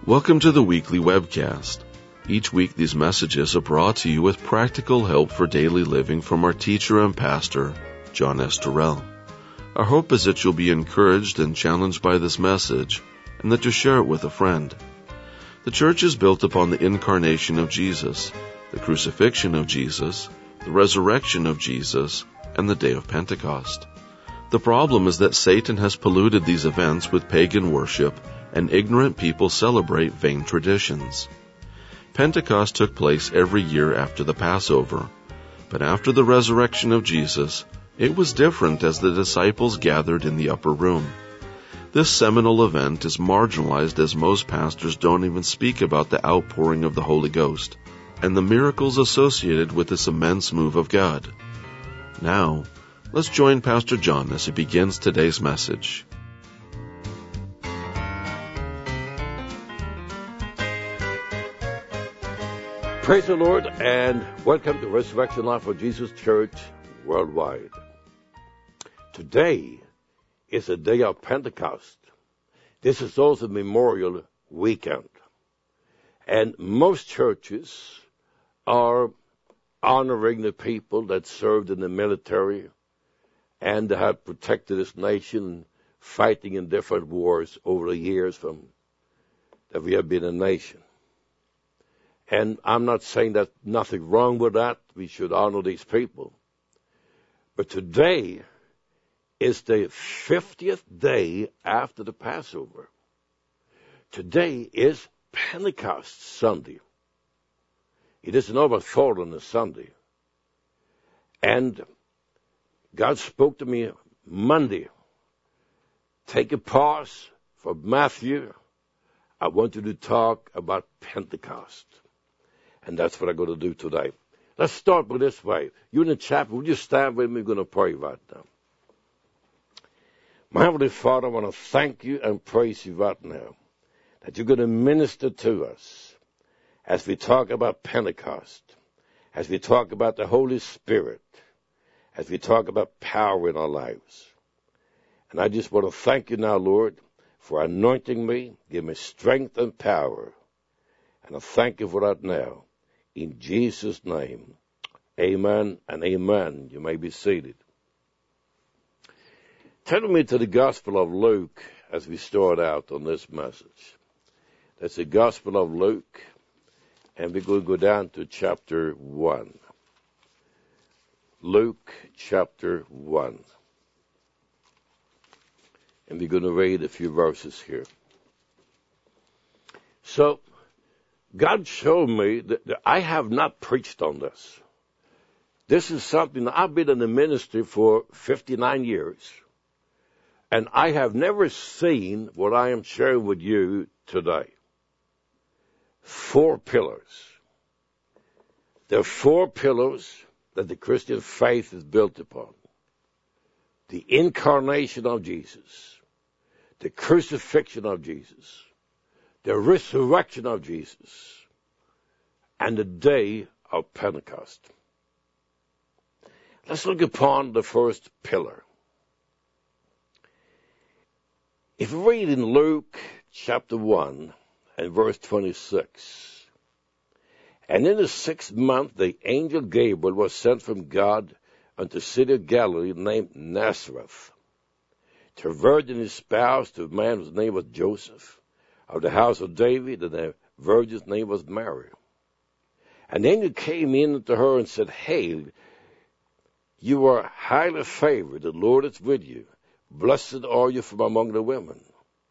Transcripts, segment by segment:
Welcome to the weekly webcast. Each week these messages are brought to you with practical help for daily living from our teacher and pastor, John S. Terrell. Our hope is that you'll be encouraged and challenged by this message, and that you'll share it with a friend. The church is built upon the incarnation of Jesus, the crucifixion of Jesus, the resurrection of Jesus, and the day of Pentecost. The problem is that Satan has polluted these events with pagan worship, and ignorant people celebrate vain traditions. Pentecost took place every year after the Passover, but after the resurrection of Jesus, it was different as the disciples gathered in the upper room. This seminal event is marginalized as most pastors don't even speak about the outpouring of the Holy Ghost and the miracles associated with this immense move of God. Now, let's join Pastor John as he begins today's message. Praise the Lord, and welcome to Resurrection Life of Jesus Church Worldwide. Today is the day of Pentecost. This is also Memorial Weekend. And most churches are honoring the people that served in the military and have protected this nation, fighting in different wars over the years from that we have been a nation. And I'm not saying that nothing wrong with that. We should honor these people. But today is the 50th day after the Passover. Today is Pentecost Sunday. It is an overthought on a Sunday. And God spoke to me Monday. Take a pause for Matthew. I want you to talk about Pentecost. And that's what I'm going to do today. Let's start with this way. You in the chapel, would you stand with me? We're going to pray right now. My Heavenly Father, I want to thank you and praise you right now that you're going to minister to us as we talk about Pentecost, as we talk about the Holy Spirit, as we talk about power in our lives. And I just want to thank you now, Lord, for anointing me, give me strength and power. And I thank you for that now. In Jesus' name, amen and amen. You may be seated. Turn me to the Gospel of Luke as we start out on this message. That's the Gospel of Luke, and we're going to go down to chapter 1. Luke chapter 1. And we're going to read a few verses here. So, God showed me that I have not preached on this. This is something that I've been in the ministry for 59 years. And I have never seen what I am sharing with you today. 4 pillars. There are 4 pillars that the Christian faith is built upon. The incarnation of Jesus. The crucifixion of Jesus. The resurrection of Jesus, and the day of Pentecost. Let's look upon the first pillar. If we read in Luke chapter 1 and verse 26, and in the 6th month the angel Gabriel was sent from God unto the city of Galilee named Nazareth, to a virgin espoused to a man whose name was Joseph, of the house of David, and the virgin's name was Mary. And the angel came in to her and said, Hail, you are highly favored, the Lord is with you. Blessed are you from among the women.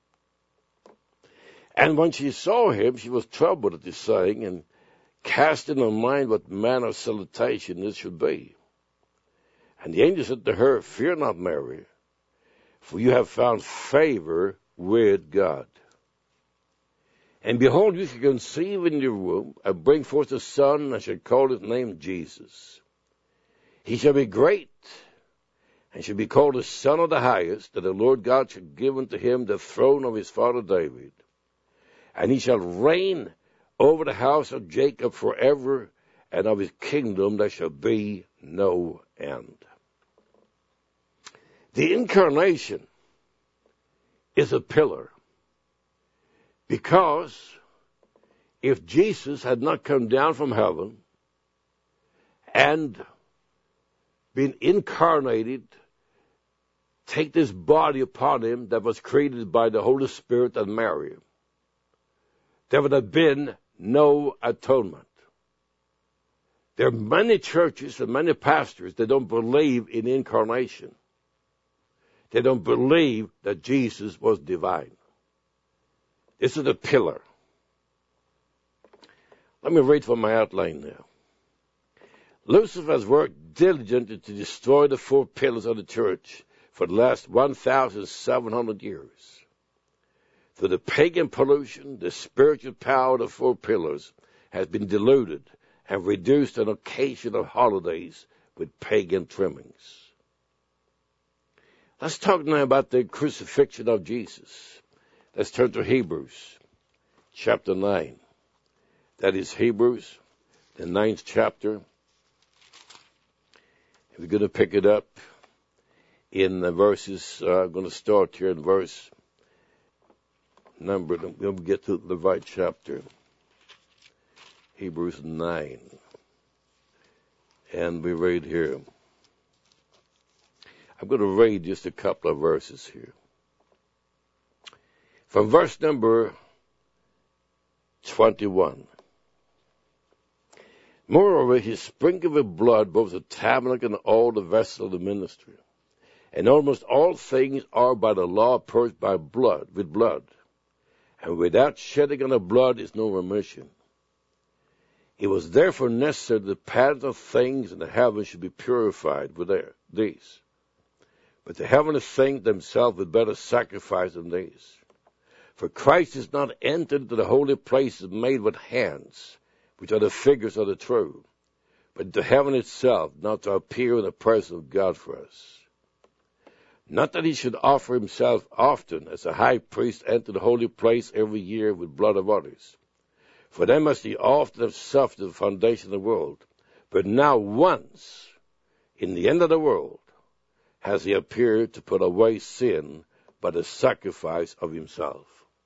And when she saw him, she was troubled at his saying, and cast in her mind what manner of salutation this should be. And the angel said to her, Fear not, Mary, for you have found favor with God. And behold, you shall conceive in your womb, and bring forth a son, and shall call his name Jesus. He shall be great, and shall be called the Son of the Highest, that the Lord God shall give unto him the throne of his father David. And he shall reign over the house of Jacob forever, and of his kingdom there shall be no end. The incarnation is a pillar because if Jesus had not come down from heaven and been incarnated, take this body upon him that was created by the Holy Spirit and Mary, there would have been no atonement. There are many churches and many pastors that don't believe in incarnation. They don't believe that Jesus was divine. This is the pillar. Let me read from my outline now. Lucifer has worked diligently to destroy the four pillars of the church for the last 1,700 years. Through the pagan pollution, the spiritual power of the four pillars has been diluted and reduced to an occasional holidays with pagan trimmings. Let's talk now about the crucifixion of Jesus. Let's turn to Hebrews chapter 9. That is Hebrews, the 9th chapter. We're going to pick it up in the verses. I'm going to start here in verse number. I'm going to get to the right chapter. Hebrews 9. And we read here. I'm going to read just a couple of verses here. From verse number 21. Moreover, he sprinkled with blood both the tabernacle and all the vessels of the ministry. And almost all things are by the law purged by blood, with blood. And without shedding of the blood is no remission. It was therefore necessary that the patterns of things in the heavens should be purified with these. But the heavenly things themselves with better sacrifice than these. For Christ is not entered into the holy places made with hands, which are the figures of the true, but into heaven itself, not to appear in the presence of God for us. Not that he should offer himself often, as a high priest enter the holy place every year with blood of others. For then must he often have suffered the foundation of the world. But now once, in the end of the world, has he appeared to put away sin by the sacrifice of himself.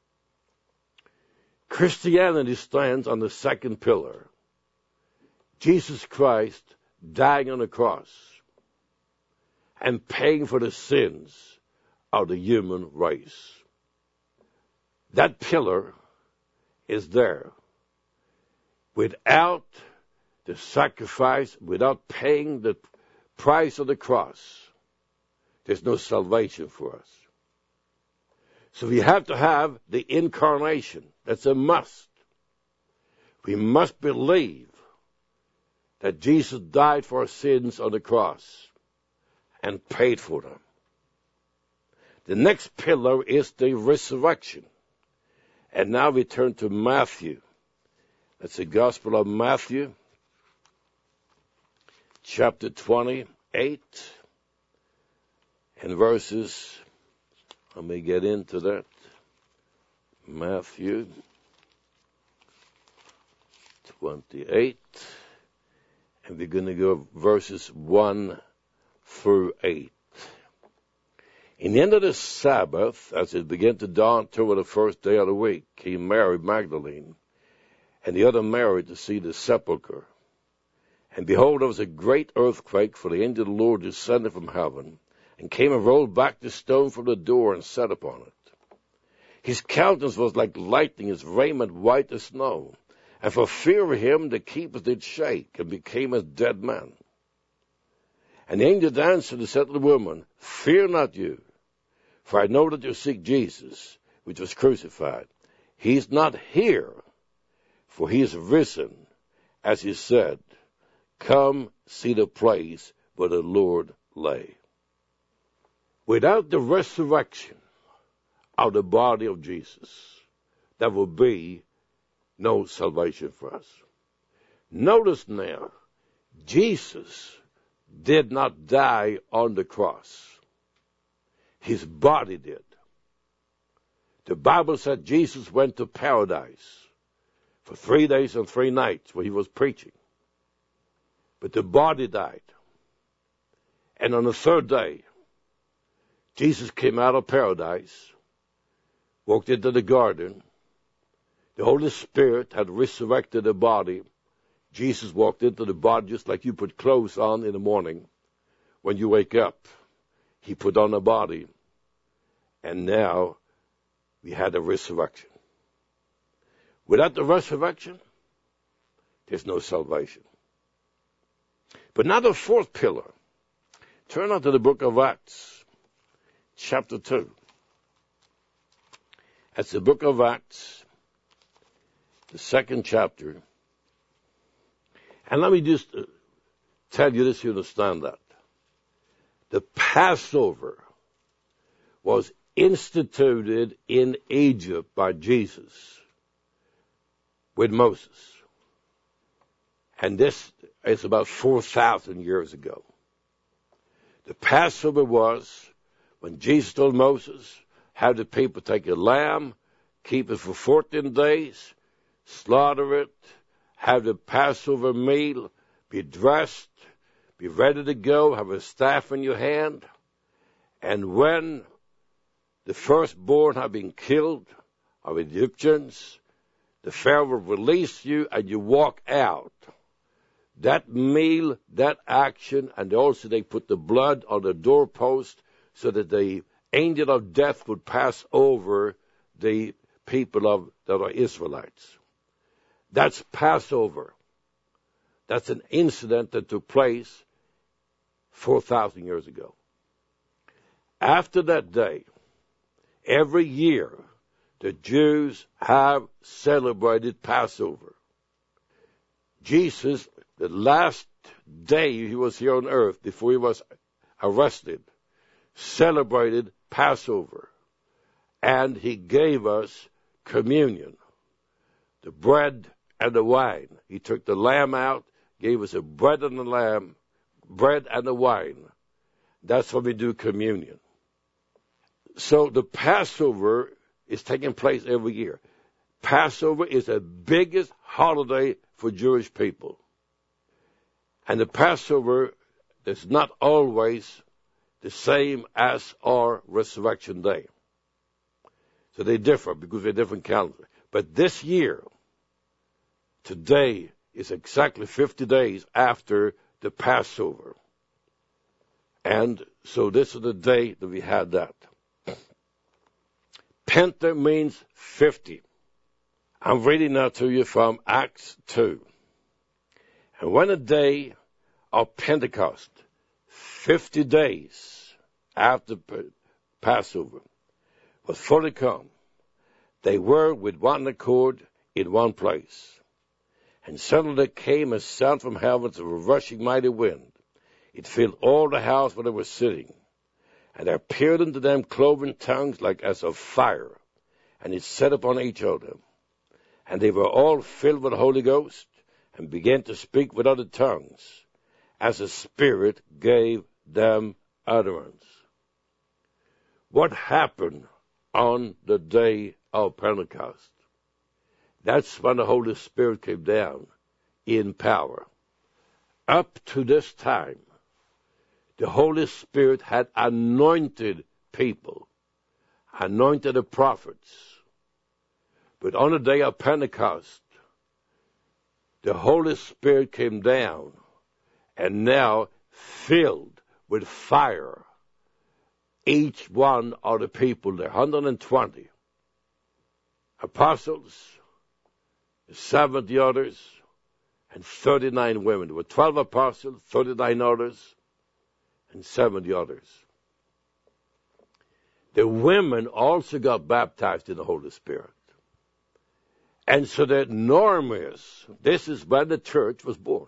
Christianity stands on the second pillar. Jesus Christ dying on the cross and paying for the sins of the human race. That pillar is there. Without the sacrifice, without paying the price of the cross, there's no salvation for us. So we have to have the incarnation. That's a must. We must believe that Jesus died for our sins on the cross and paid for them. The next pillar is the resurrection. And now we turn to Matthew. That's the Gospel of Matthew, chapter 28, and verses, let me get into that. Matthew 28, and we're going to go verses 1 through 8. In the end of the Sabbath, as it began to dawn toward the first day of the week, came Mary Magdalene and the other Mary to see the sepulchre. And behold, there was a great earthquake, for the angel of the Lord descended from heaven, and came and rolled back the stone from the door and sat upon it. His countenance was like lightning, his raiment white as snow. And for fear of him, the keepers did shake, and became as dead men. And the angel answered and said to the woman, Fear not you, for I know that you seek Jesus, which was crucified. He is not here, for he is risen, as he said. Come see the place where the Lord lay. Without the resurrection of the body of Jesus, there will be no salvation for us. Notice now, Jesus did not die on the cross. His body did. The Bible said Jesus went to paradise for 3 days and 3 nights where he was preaching. But the body died. And on the third day, Jesus came out of paradise, walked into the garden, The Holy Spirit had resurrected the body. Jesus walked into the body just like you put clothes on in the morning. When you wake up, he put on a body. And now we had a resurrection. Without the resurrection, there's no salvation. But now the fourth pillar. Turn on to the book of Acts, chapter 2. That's the book of Acts, the second chapter. And let me just tell you this, you understand that. The Passover was instituted in Egypt by Jesus with Moses. And this is about 4,000 years ago. The Passover was when Jesus told Moses, have the people take a lamb, keep it for 14 days, slaughter it, have the Passover meal, be dressed, be ready to go, have a staff in your hand. And when the firstborn have been killed of Egyptians, the Pharaoh will release you and you walk out. That meal, that action, and also they put the blood on the doorpost so that the angel of death would pass over the people that are Israelites. That's Passover. That's an incident that took place 4,000 years ago. After that day, every year, the Jews have celebrated Passover. Jesus, the last day he was here on earth, before he was arrested, celebrated Passover. And he gave us communion, the bread and the wine. He took the lamb out, gave us a bread and the wine. That's when we do communion. So the Passover is taking place every year. Passover is the biggest holiday for Jewish people. And the Passover is not always the same as our Resurrection Day. So they differ because they're different calendars. But this year, today is exactly 50 days after the Passover. And so this is the day that we had that. Penta means 50. I'm reading now to you from Acts 2. And when the day of Pentecost, 50 days after Passover, was fully come, they were with one accord in one place. And suddenly there came a sound from heaven as of a rushing mighty wind. It filled all the house where they were sitting. And there appeared unto them cloven tongues like as of fire, and it set upon each of them. And they were all filled with the Holy Ghost, and began to speak with other tongues, as the Spirit gave them utterance. What happened on the day of Pentecost? That's when the Holy Spirit came down in power. Up to this time, the Holy Spirit had anointed people, anointed the prophets. But on the day of Pentecost, the Holy Spirit came down and now filled with fire each one of the people there, 120 apostles, 70 others, and 39 women. There were 12 apostles, 39 others, and 70 others. The women also got baptized in the Holy Spirit. And so the norm is, this is when the church was born.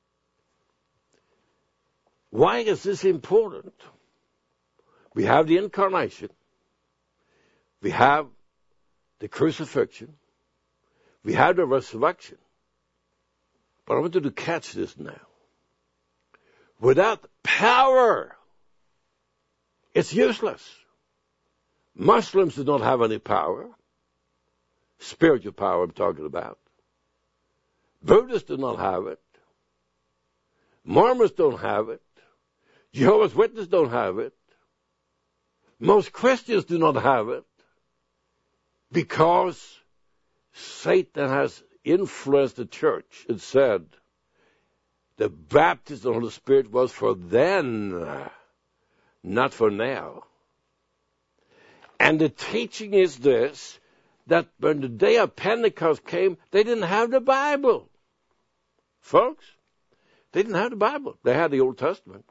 Why is this important? We have the incarnation. We have the crucifixion. We have the resurrection. But I want you to catch this now. Without power, it's useless. Muslims do not have any power. Spiritual power I'm talking about. Buddhists do not have it. Mormons don't have it. Jehovah's Witnesses don't have it. Most Christians do not have it because Satan has influenced the church and said the baptism of the Holy Spirit was for then, not for now. And the teaching is this, that when the day of Pentecost came, they didn't have the Bible. Folks, they didn't have the Bible. They had the Old Testament.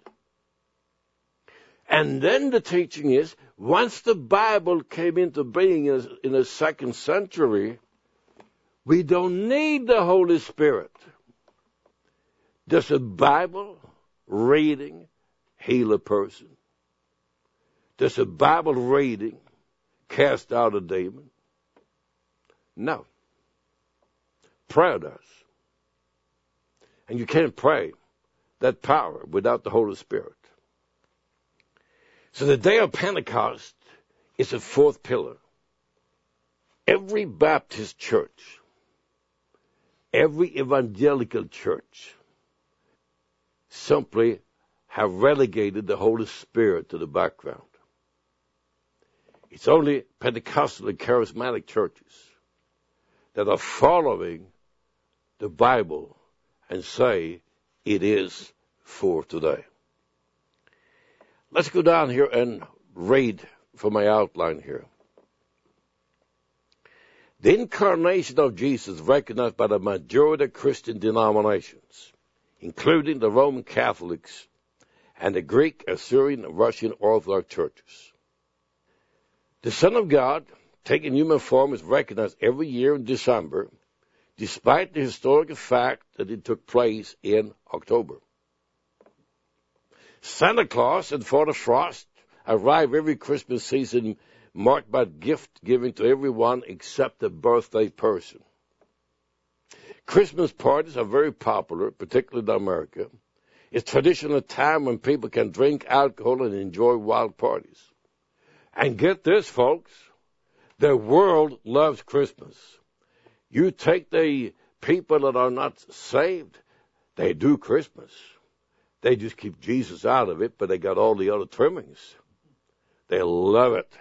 And then the teaching is, once the Bible came into being in the 2nd century, we don't need the Holy Spirit. Does the Bible reading heal a person? Does the Bible reading cast out a demon? No. Prayer does. And you can't pray that power without the Holy Spirit. So the day of Pentecost is the 4th pillar. Every Baptist church, every evangelical church simply have relegated the Holy Spirit to the background. It's only Pentecostal and charismatic churches that are following the Bible and say it is for today. Let's go down here and read from my outline here. The incarnation of Jesus is recognized by the majority of Christian denominations, including the Roman Catholics and the Greek, Assyrian, and Russian Orthodox churches. The Son of God, taking human form, is recognized every year in December, despite the historical fact that it took place in October. Santa Claus and Father Frost arrive every Christmas season marked by gift giving to everyone except the birthday person. Christmas parties are very popular, particularly in America. It's traditional time when people can drink alcohol and enjoy wild parties. And get this, folks, the world loves Christmas. You take the people that are not saved, they do Christmas. They just keep Jesus out of it, but they got all the other trimmings. They love it.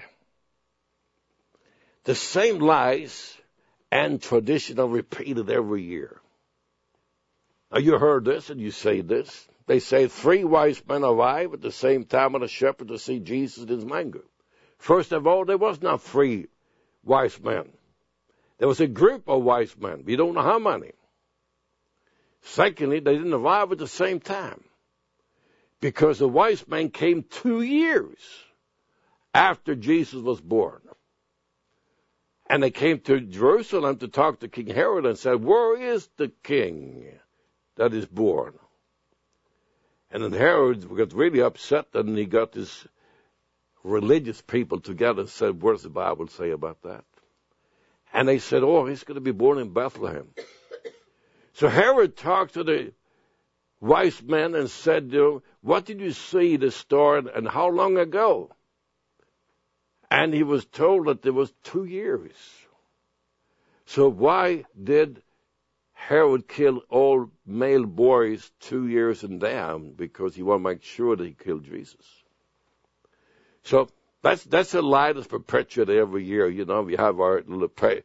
The same lies and tradition are repeated every year. Now, you heard this and you say this. They say 3 wise men arrive at the same time at a shepherd to see Jesus in his manger. First of all, there was not 3 wise men. There was a group of wise men. We don't know how many. Secondly, they didn't arrive at the same time, because the wise men came 2 years after Jesus was born. And they came to Jerusalem to talk to King Herod and said, where is the king that is born? And then Herod got really upset, and he got his religious people together and said, what does the Bible say about that? And they said, oh, he's going to be born in Bethlehem. So Herod talked to the wise men and said, what did you see the star and how long ago? And he was told that there was 2 years. So why did Herod kill all male boys 2 years and down? Because he wanted to make sure that he killed Jesus. So that's a lie that's perpetuated every year. You know, we have our little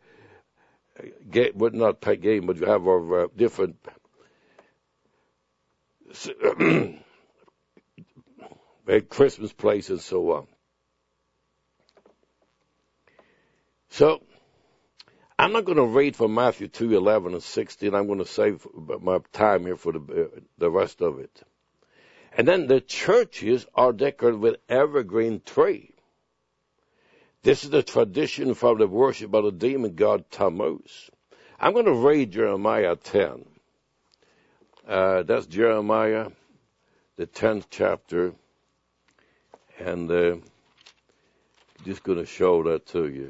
not pay game, but you have our different Christmas plays and so on. So I'm not going to read from Matthew 2:11 and 16. I'm going to save my time here for the rest of it. And then the churches are decorated with evergreen tree. This is the tradition from the worship of the demon god Tammuz. I'm going to read Jeremiah 10. That's Jeremiah, the 10th chapter. And just going to show that to you.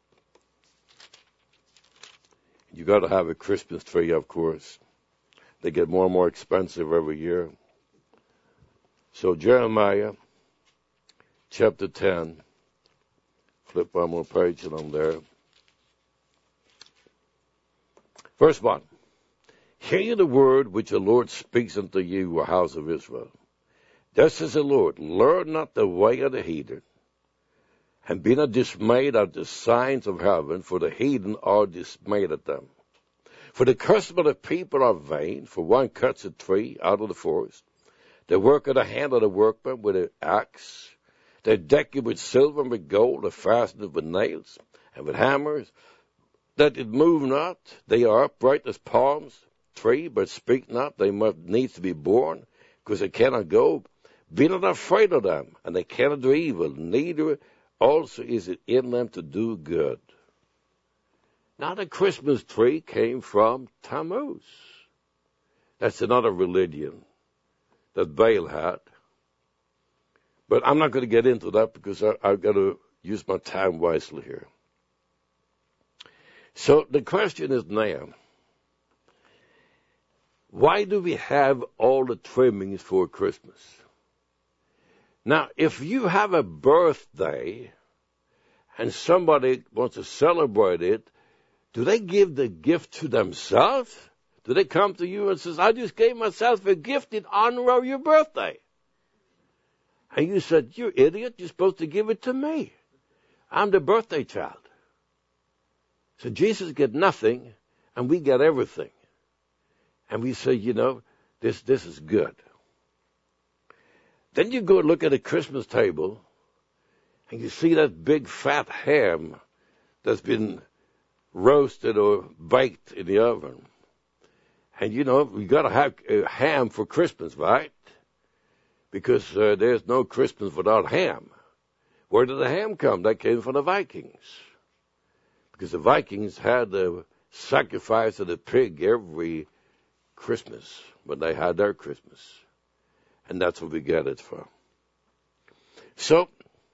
You got to have a Christmas tree, of course. They get more and more expensive every year. So Jeremiah, chapter 10. Flip one more page and I'm there. Verse 1. Hear the word which the Lord speaks unto you, O house of Israel. Thus says the Lord, learn not the way of the heathen, And be not dismayed at the signs of heaven, for the heathen are dismayed at them. For the custom of the people are vain, for one cuts a tree out of the forest. They work at the hand of the workman with an axe. They deck it with silver and with gold, they fasten it with nails and with hammers, that it move not. They are upright as palms tree, but speak not. They must needs to be born, because they cannot go. Be not afraid of them, and they cannot do evil, neither also is it in them to do good. Now the Christmas tree came from Tammuz. That's another religion that Baal had. But I'm not going to get into that because I've got to use my time wisely here. So the question is now, why do we have all the trimmings for Christmas? Now, if you have a birthday and somebody wants to celebrate it, do they give the gift to themselves? Do they come to you and says, I just gave myself a gift in honor of your birthday? And you said, you idiot, you're supposed to give it to me. I'm the birthday child. So Jesus get nothing, and we get everything. And we say, this is good. Then you go look at a Christmas table, and you see that big fat ham that's been roasted or baked in the oven. And we got to have a ham for Christmas, right? Because there's no Christmas without ham. Where did the ham come? That came from the Vikings. Because the Vikings had the sacrifice of the pig every Christmas when they had their Christmas. And that's where we get it from. So,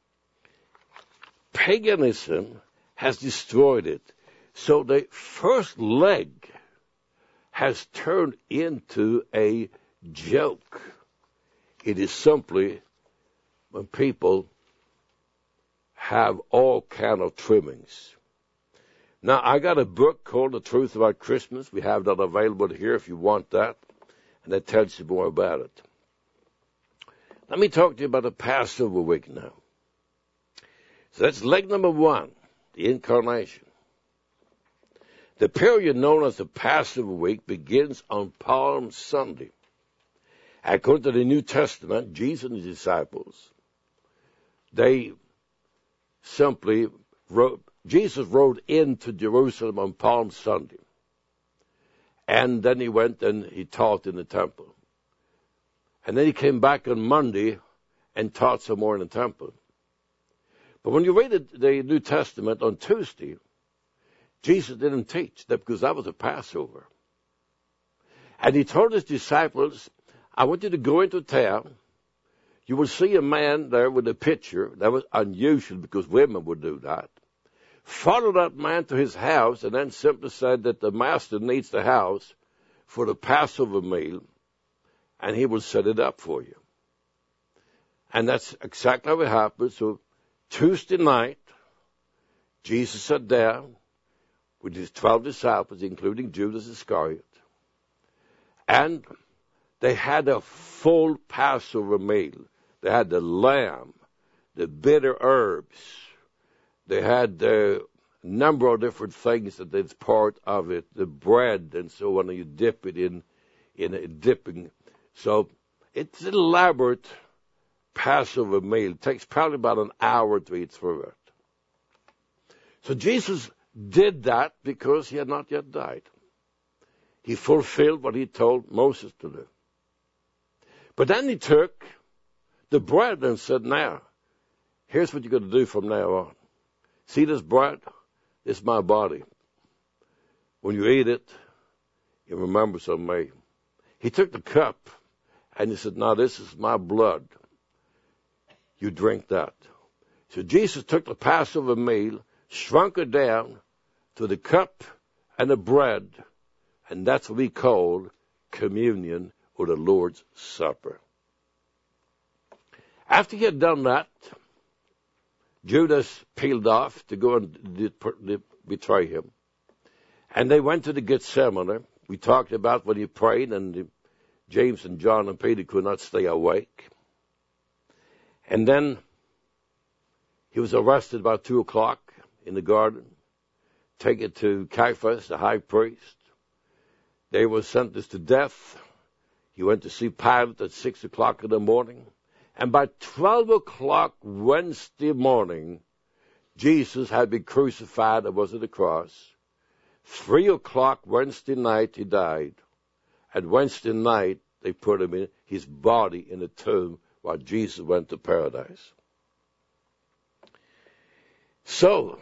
paganism has destroyed it. So the first leg has turned into a joke. It is simply when people have all kind of trimmings. Now, I got a book called The Truth About Christmas. We have that available here if you want that. And that tells you more about it. Let me talk to you about the Passover week now. So that's leg number one, the incarnation. The period known as the Passover week begins on Palm Sunday. According to the New Testament, Jesus and his disciples, Jesus rode into Jerusalem on Palm Sunday. And then he went and he taught in the temple. And then he came back on Monday and taught some more in the temple. But when you read the New Testament on Tuesday, Jesus didn't teach that because that was a Passover. And he told his disciples, I want you to go into town. You will see a man there with a pitcher. That was unusual because women would do that. Follow that man to his house and then simply said that the master needs the house for the Passover meal and he will set it up for you. And that's exactly how it happened. So Tuesday night, Jesus sat down with his 12 disciples, including Judas Iscariot. And they had a full Passover meal. They had the lamb, the bitter herbs. They had a number of different things that is part of it, the bread and so on, and you dip it in a dipping. So it's an elaborate Passover meal. It takes probably about an hour to eat through it. So Jesus did that because he had not yet died. He fulfilled what he told Moses to do. But then he took the bread and said, now, here's what you're going to do from now on. See this bread? It's my body. When you eat it, you remember of me. He took the cup and he said, now this is my blood. You drink that. So Jesus took the Passover meal, shrunk it down to the cup and the bread, and that's what we call communion or the Lord's Supper. After he had done that, Judas peeled off to go and betray him. And they went to the Gethsemane. We talked about when he prayed and James and John and Peter could not stay awake. And then He was arrested about 2 o'clock in the garden, taken to Caiaphas, the high priest. They were sentenced to death. He went to see Pilate at 6 o'clock in the morning. And by 12 o'clock Wednesday morning, Jesus had been crucified and was at the cross. 3 o'clock Wednesday night, he died. And Wednesday night, they put him in his body in a tomb while Jesus went to paradise. So,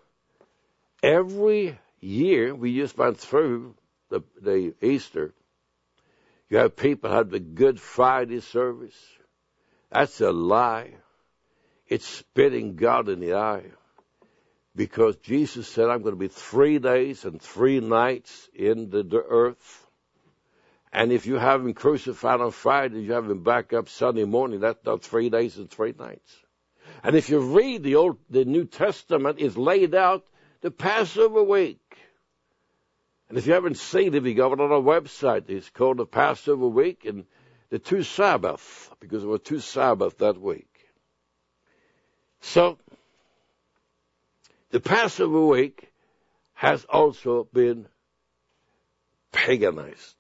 every year, we just went through the Easter. You have people have the Good Friday service. That's a lie. It's spitting God in the eye. Because Jesus said, I'm going to be 3 days and 3 nights in the earth. And if you have him crucified on Friday, you have him back up Sunday morning, that's not 3 days and 3 nights. And if you read the New Testament, it's laid out the Passover week. And if you haven't seen it, you go on our website. It's called the Passover week and the 2 Sabbaths, because there were 2 Sabbaths that week. So, the Passover week has also been paganized.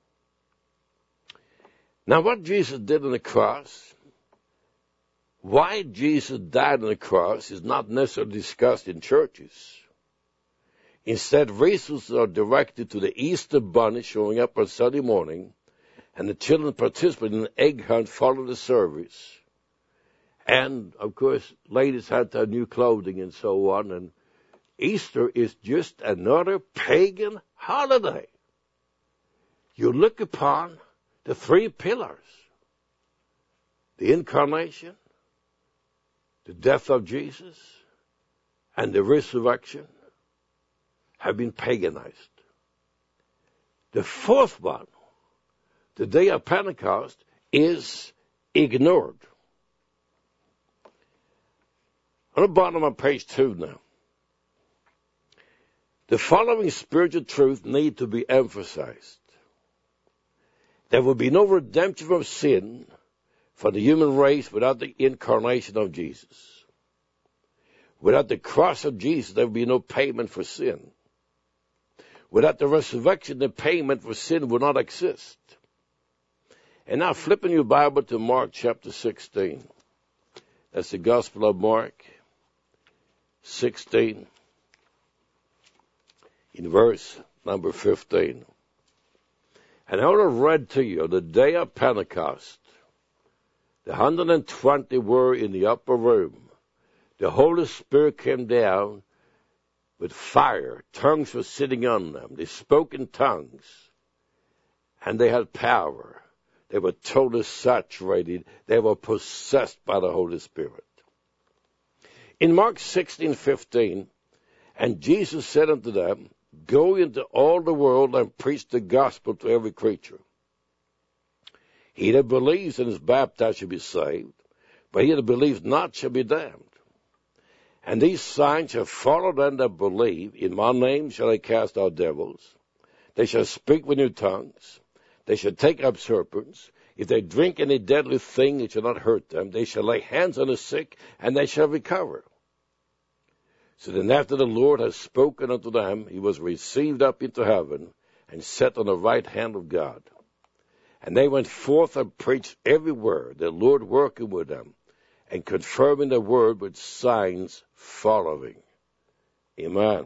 Now, what Jesus did on the cross, why Jesus died on the cross, is not necessarily discussed in churches. Instead, resources are directed to the Easter bunny showing up on Sunday morning, and the children participated in an egg hunt following the service. And, of course, ladies had to have new clothing and so on. And Easter is just another pagan holiday. You look upon the 3 pillars. The incarnation, the death of Jesus, and the resurrection have been paganized. The 4th one, the day of Pentecost, is ignored. On the bottom of page 2 now. The following spiritual truth need to be emphasized. There will be no redemption of sin for the human race without the incarnation of Jesus. Without the cross of Jesus, there will be no payment for sin. Without the resurrection, the payment for sin will not exist. And now flipping your Bible to Mark chapter 16. That's the Gospel of Mark 16 in verse number 15. And I would have read to you the day of Pentecost. The 120 were in the upper room. The Holy Spirit came down with fire. Tongues were sitting on them. They spoke in tongues. And they had power. They were totally saturated. They were possessed by the Holy Spirit. In Mark 16:15, and Jesus said unto them, Go into all the world and preach the gospel to every creature. He that believes and is baptized shall be saved, but he that believes not shall be damned. And these signs shall follow them that believe. In my name shall they cast out devils. They shall speak with new tongues. They shall take up serpents. If they drink any deadly thing, it shall not hurt them. They shall lay hands on the sick, and they shall recover. So then after the Lord had spoken unto them, he was received up into heaven, and set on the right hand of God. And they went forth and preached everywhere, the Lord working with them, and confirming the word with signs following. Amen.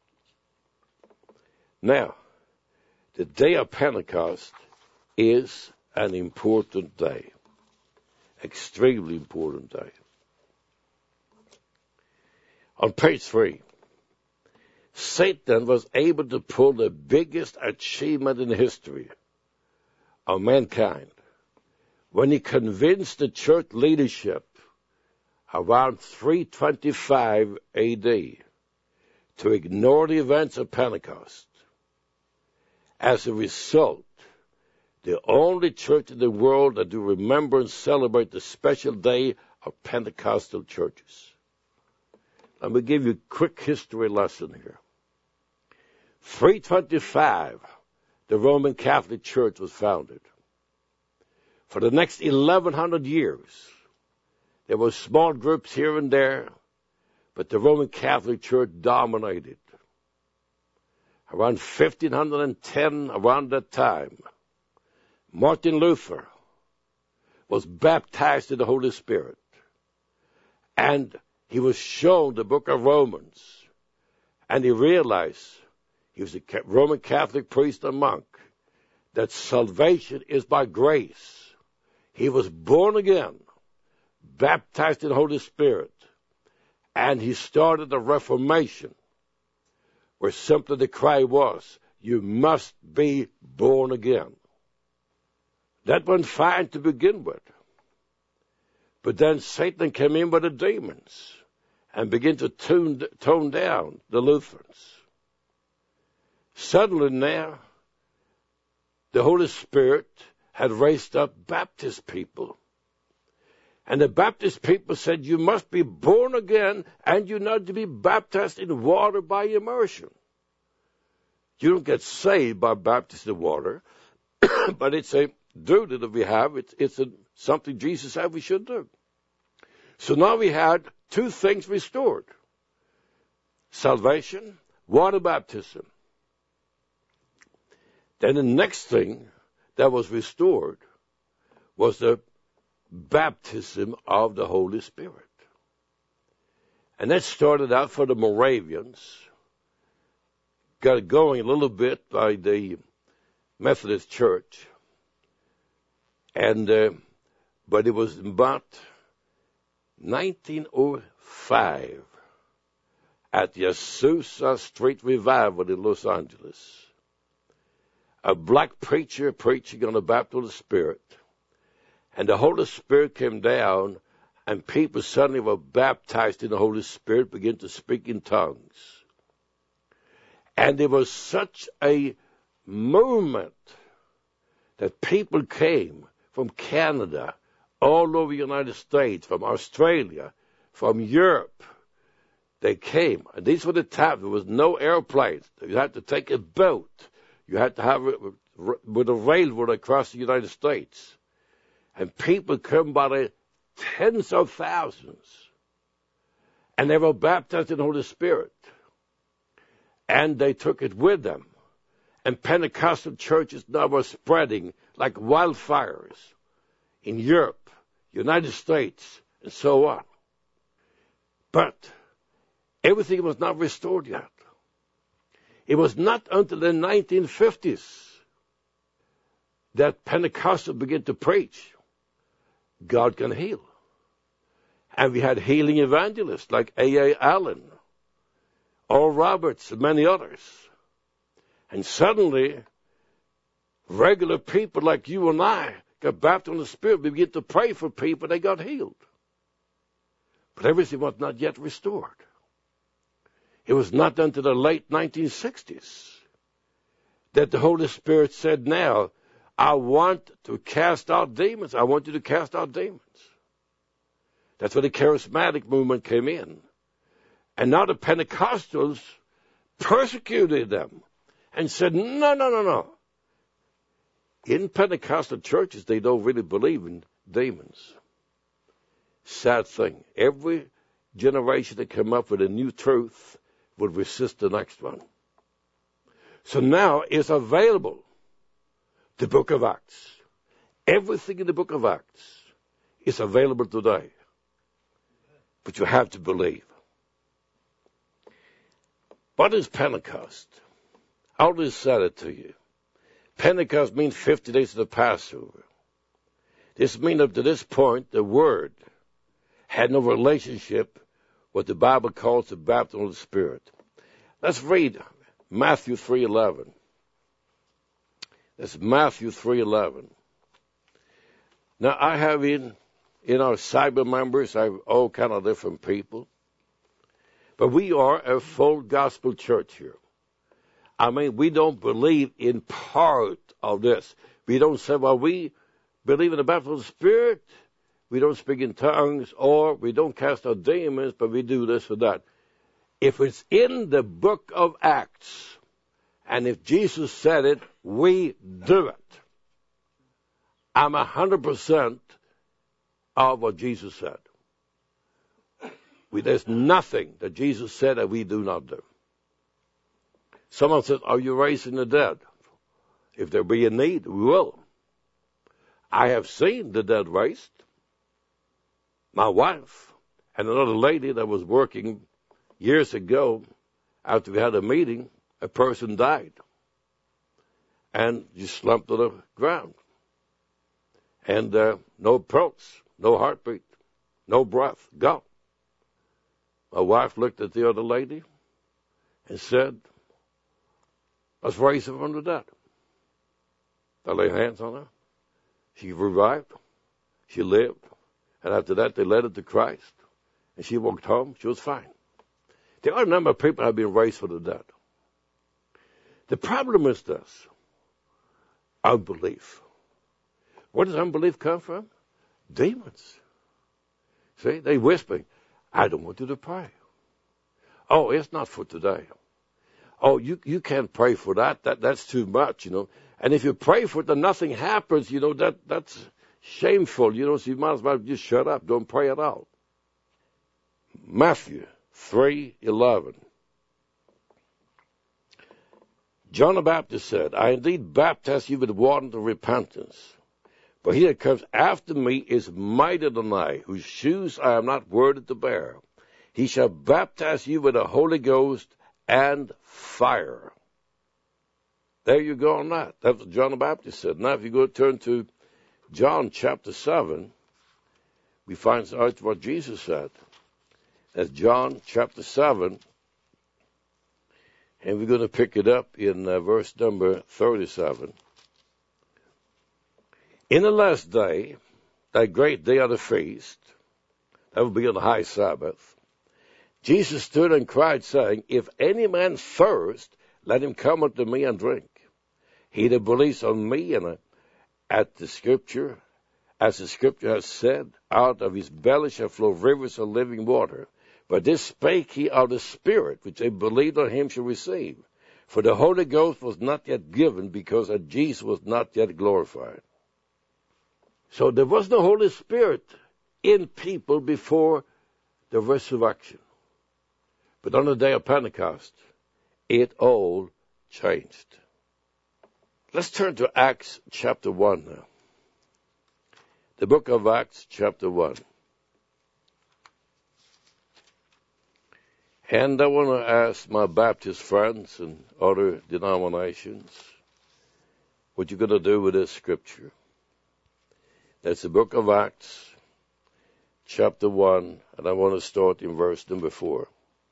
Now, the day of Pentecost is an important day. Extremely important day. On page 3, Satan was able to pull the biggest achievement in history of mankind when he convinced the church leadership around 325 A.D. to ignore the events of Pentecost. As a result, the only church in the world that do remember and celebrate the special day of Pentecostal churches. Let me give you a quick history lesson here. 325, the Roman Catholic Church was founded. For the next 1,100 years, there were small groups here and there but the Roman Catholic Church dominated. Around 1510, around that time, Martin Luther was baptized in the Holy Spirit. And he was shown the book of Romans. And he realized, he was a Roman Catholic priest and monk, that salvation is by grace. He was born again, baptized in the Holy Spirit. And he started a Reformation, where simply the cry was, you must be born again. That went fine to begin with. But then Satan came in with the demons and began to tone down the Lutherans. Suddenly now, the Holy Spirit had raised up Baptist people. And the Baptist people said, you must be born again, and you need to be baptized in water by immersion. You don't get saved by baptism in water, but it's a duty that we have. It's something Jesus said we should do. So now we had two things restored. Salvation, water baptism. Then the next thing that was restored was the baptism of the Holy Spirit. And that started out for the Moravians. Got it going a little bit by the Methodist Church. And but it was about 1905 at the Azusa Street Revival in Los Angeles. A black preacher preaching on the baptism of the Spirit. And the Holy Spirit came down, and people suddenly were baptized in the Holy Spirit, began to speak in tongues. And there was such a movement that people came from Canada, all over the United States, from Australia, from Europe. They came. And these were the times there was no airplanes. You had to take a boat. You had to have it with a railroad across the United States. And people come by the tens of thousands. And they were baptized in the Holy Spirit. And they took it with them. And Pentecostal churches now were spreading like wildfires in Europe, United States, and so on. But everything was not restored yet. It was not until the 1950s that Pentecostal began to preach, God can heal. And we had healing evangelists like A.A. Allen, Oral Roberts, and many others. And suddenly, regular people like you and I got baptized in the Spirit. We began to pray for people, they got healed. But everything was not yet restored. It was not until the late 1960s that the Holy Spirit said, now, I want to cast out demons. I want you to cast out demons. That's where the charismatic movement came in. And now the Pentecostals persecuted them and said, no. In Pentecostal churches, they don't really believe in demons. Sad thing. Every generation that came up with a new truth would resist the next one. So now it's available, the book of Acts. Everything in the book of Acts is available today. But you have to believe. What is Pentecost? I already said it to you. Pentecost means 50 days of the Passover. This means up to this point, the Word had no relationship with what the Bible calls the baptism of the Spirit. Let's read Matthew 3:11. That's Matthew 3:11. Now, I have in our cyber members, I have all kind of different people. But we are a full gospel church here. I mean, we don't believe in part of this. We don't say, well, we believe in the baptism of the Spirit, we don't speak in tongues, or we don't cast out demons, but we do this or that. If it's in the book of Acts, and if Jesus said it, we do it. I'm 100% of what Jesus said. There's nothing that Jesus said that we do not do. Someone says, are you raising the dead? If there be a need, we will. I have seen the dead raised. My wife and another lady that was working years ago, after we had a meeting, a person died and just slumped to the ground. And no pulse, no heartbeat, no breath, gone. My wife looked at the other lady and said, let's raise her from the dead. They laid hands on her. She revived. She lived. And after that, they led her to Christ. And she walked home. She was fine. There are a number of people who have been raised from the dead. The problem is this. Unbelief. Where does unbelief come from? Demons. See, they whispering, I don't want you to pray. Oh, it's not for today. Oh, you can't pray for that. That's too much, And if you pray for it and nothing happens, that's shameful, so you might as well just shut up. Don't pray at all. Matthew 3:11. John the Baptist said, I indeed baptize you with water to repentance. But he that comes after me is mightier than I, whose shoes I am not worthy to bear. He shall baptize you with the Holy Ghost and fire. There you go on that. That's what John the Baptist said. Now, if you go turn to John chapter 7, we find out what Jesus said. That's John chapter 7, and we're going to pick it up in verse number 37. In the last day, that great day of the feast, that will be on the high Sabbath, Jesus stood and cried, saying, if any man thirst, let him come unto me and drink. He that believes on me, and as the Scripture has said, out of his belly shall flow rivers of living water. But this spake he of the Spirit, which they believed on him shall receive. For the Holy Ghost was not yet given, because that Jesus was not yet glorified. So there was no Holy Spirit in people before the resurrection. But on the day of Pentecost, it all changed. Let's turn to Acts chapter 1 now. The book of Acts chapter 1. And I want to ask my Baptist friends and other denominations what you're going to do with this scripture. That's the book of Acts chapter 1, and I want to start in verse number 4.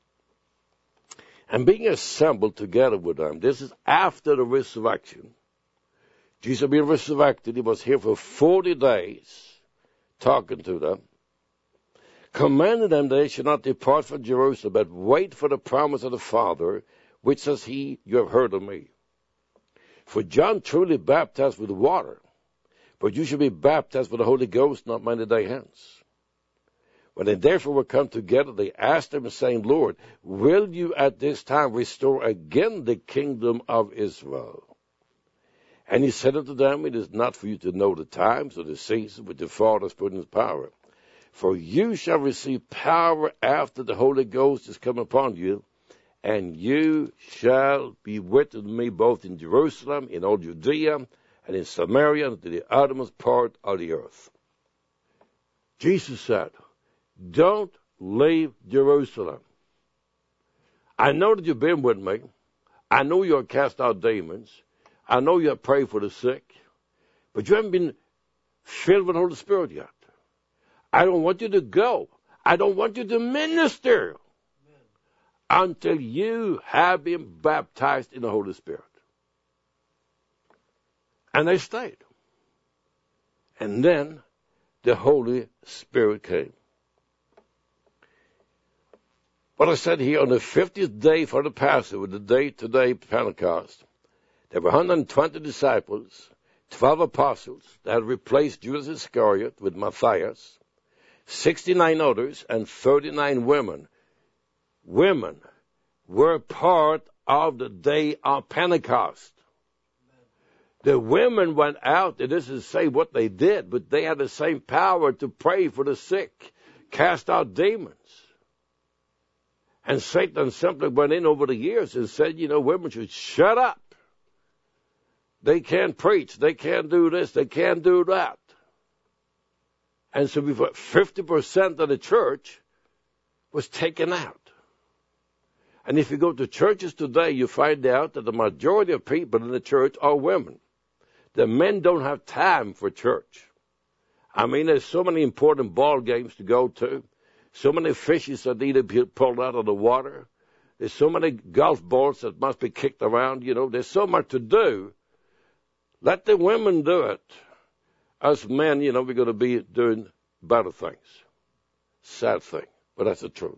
And being assembled together with them, this is after the resurrection. Jesus had been resurrected. He was here for 40 days talking to them. Commanded them they should not depart from Jerusalem, but wait for the promise of the Father, which says he, you have heard of me. For John truly baptized with water, but you shall be baptized with the Holy Ghost not many days hence. When they therefore were come together, they asked him, saying, Lord, will you at this time restore again the kingdom of Israel? And he said unto them, it is not for you to know the times or the seasons which the Father has put in his power. For you shall receive power after the Holy Ghost is come upon you, and you shall be witnesses to me both in Jerusalem, in all Judea, and in Samaria, and to the uttermost part of the earth. Jesus said, don't leave Jerusalem. I know that you've been with me. I know you have cast out demons. I know you have prayed for the sick. But you haven't been filled with the Holy Spirit yet. I don't want you to go. I don't want you to minister until you have been baptized in the Holy Spirit. And they stayed. And then the Holy Spirit came. What I said here, on the 50th day for the Passover, the day today, Pentecost, there were 120 disciples, 12 apostles that had replaced Judas Iscariot with Matthias, 69 others, and 39 women. Women were part of the day of Pentecost. The women went out, it doesn't say what they did, but they had the same power to pray for the sick, cast out demons. And Satan simply went in over the years and said, women should shut up. They can't preach. They can't do this. They can't do that. And so 50% of the church was taken out. And if you go to churches today, you find out that the majority of people in the church are women. The men don't have time for church. I mean, there's so many important ball games to go to, so many fishes that need to be pulled out of the water. There's so many golf balls that must be kicked around. There's so much to do. Let the women do it. Us men, we're going to be doing better things. Sad thing, but that's the truth.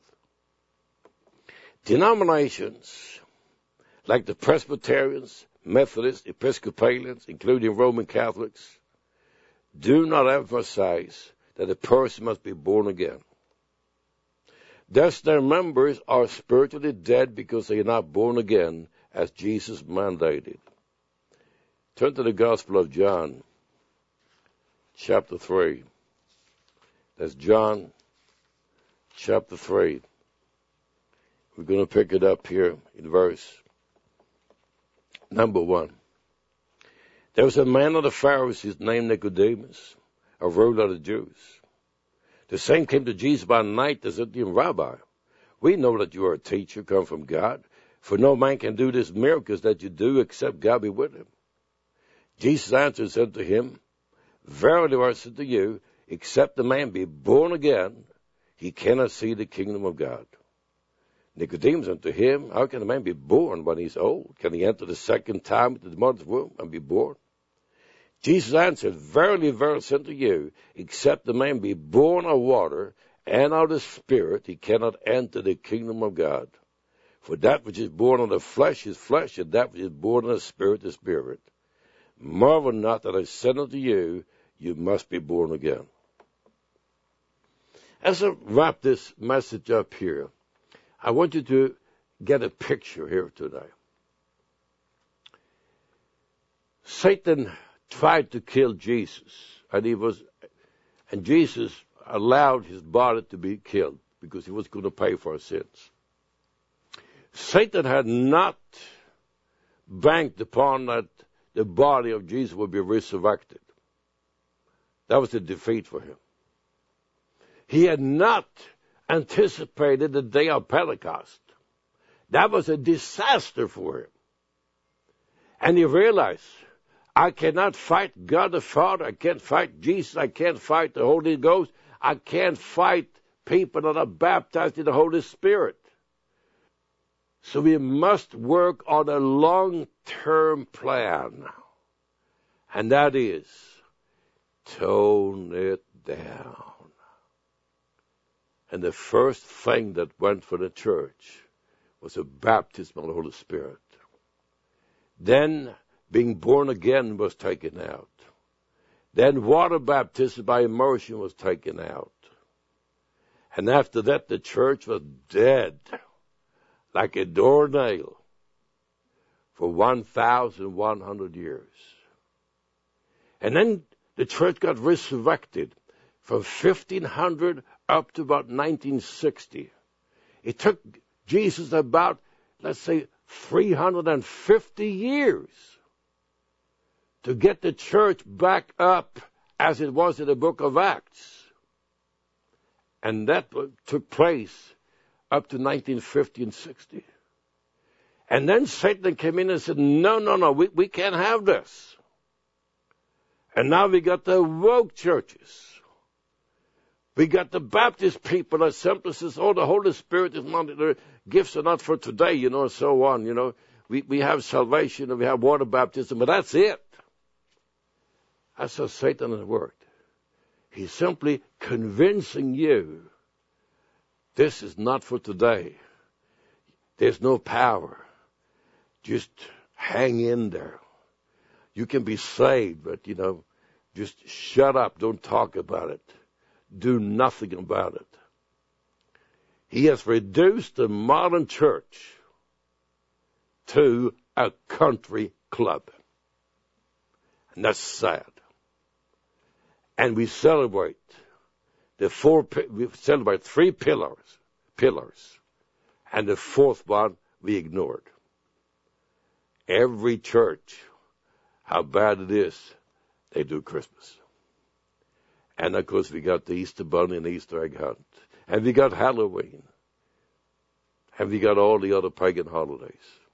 Denominations like the Presbyterians, Methodists, Episcopalians, including Roman Catholics, do not emphasize that a person must be born again. Thus, their members are spiritually dead because they are not born again as Jesus mandated. Turn to the Gospel of John, chapter 3. That's John, chapter 3. We're going to pick it up here in verse number 1. There was a man of the Pharisees named Nicodemus, a ruler of the Jews. The same came to Jesus by night and said to him, Rabbi, we know that you are a teacher come from God, for no man can do these miracles that you do except God be with him. Jesus answered and said to him, Verily I say to you, except the man be born again, he cannot see the kingdom of God. Nicodemus unto him, how can a man be born when he's old? Can he enter the second time into the mother's womb and be born? Jesus answered, Verily, verily, I say unto you, except the man be born of water and of the Spirit, he cannot enter the kingdom of God. For that which is born of the flesh is flesh, and that which is born of the Spirit is spirit. Marvel not that I said unto you, you must be born again. As I wrap this message up here, I want you to get a picture here today. Satan tried to kill Jesus, and Jesus allowed his body to be killed because he was going to pay for our sins. Satan had not banked upon that the body of Jesus would be resurrected. That was a defeat for him. He had not anticipated the day of Pentecost. That was a disaster for him. And he realized, I cannot fight God the Father. I can't fight Jesus. I can't fight the Holy Ghost. I can't fight people that are baptized in the Holy Spirit. So we must work on a long-term plan. And that is, tone it down. And the first thing that went for the church was a baptism of the Holy Spirit. Then being born again was taken out. Then water baptism by immersion was taken out. And after that, the church was dead, like a doornail, for 1,100 years. And then the church got resurrected from 1500 up to about 1960. It took Jesus about, let's say, 350 years to get the church back up as it was in the book of Acts. And that took place up to 1950 and 60. And then Satan came in and said, no, we can't have this. And now we got the woke churches. We got the Baptist people that simply says, the Holy Spirit is not, the gifts are not for today, and so on, We have salvation and we have water baptism, but that's it. That's how Satan has worked. He's simply convincing you this is not for today. There's no power. Just hang in there. You can be saved, but, just shut up. Don't talk about it. Do nothing about it. He has reduced the modern church to a country club. And that's sad. And we celebrate three pillars. And the fourth one we ignored. Every church, how bad it is, they do Christmas. And of course we got the Easter Bunny and Easter egg hunt. And we got Halloween. And we got all the other pagan holidays.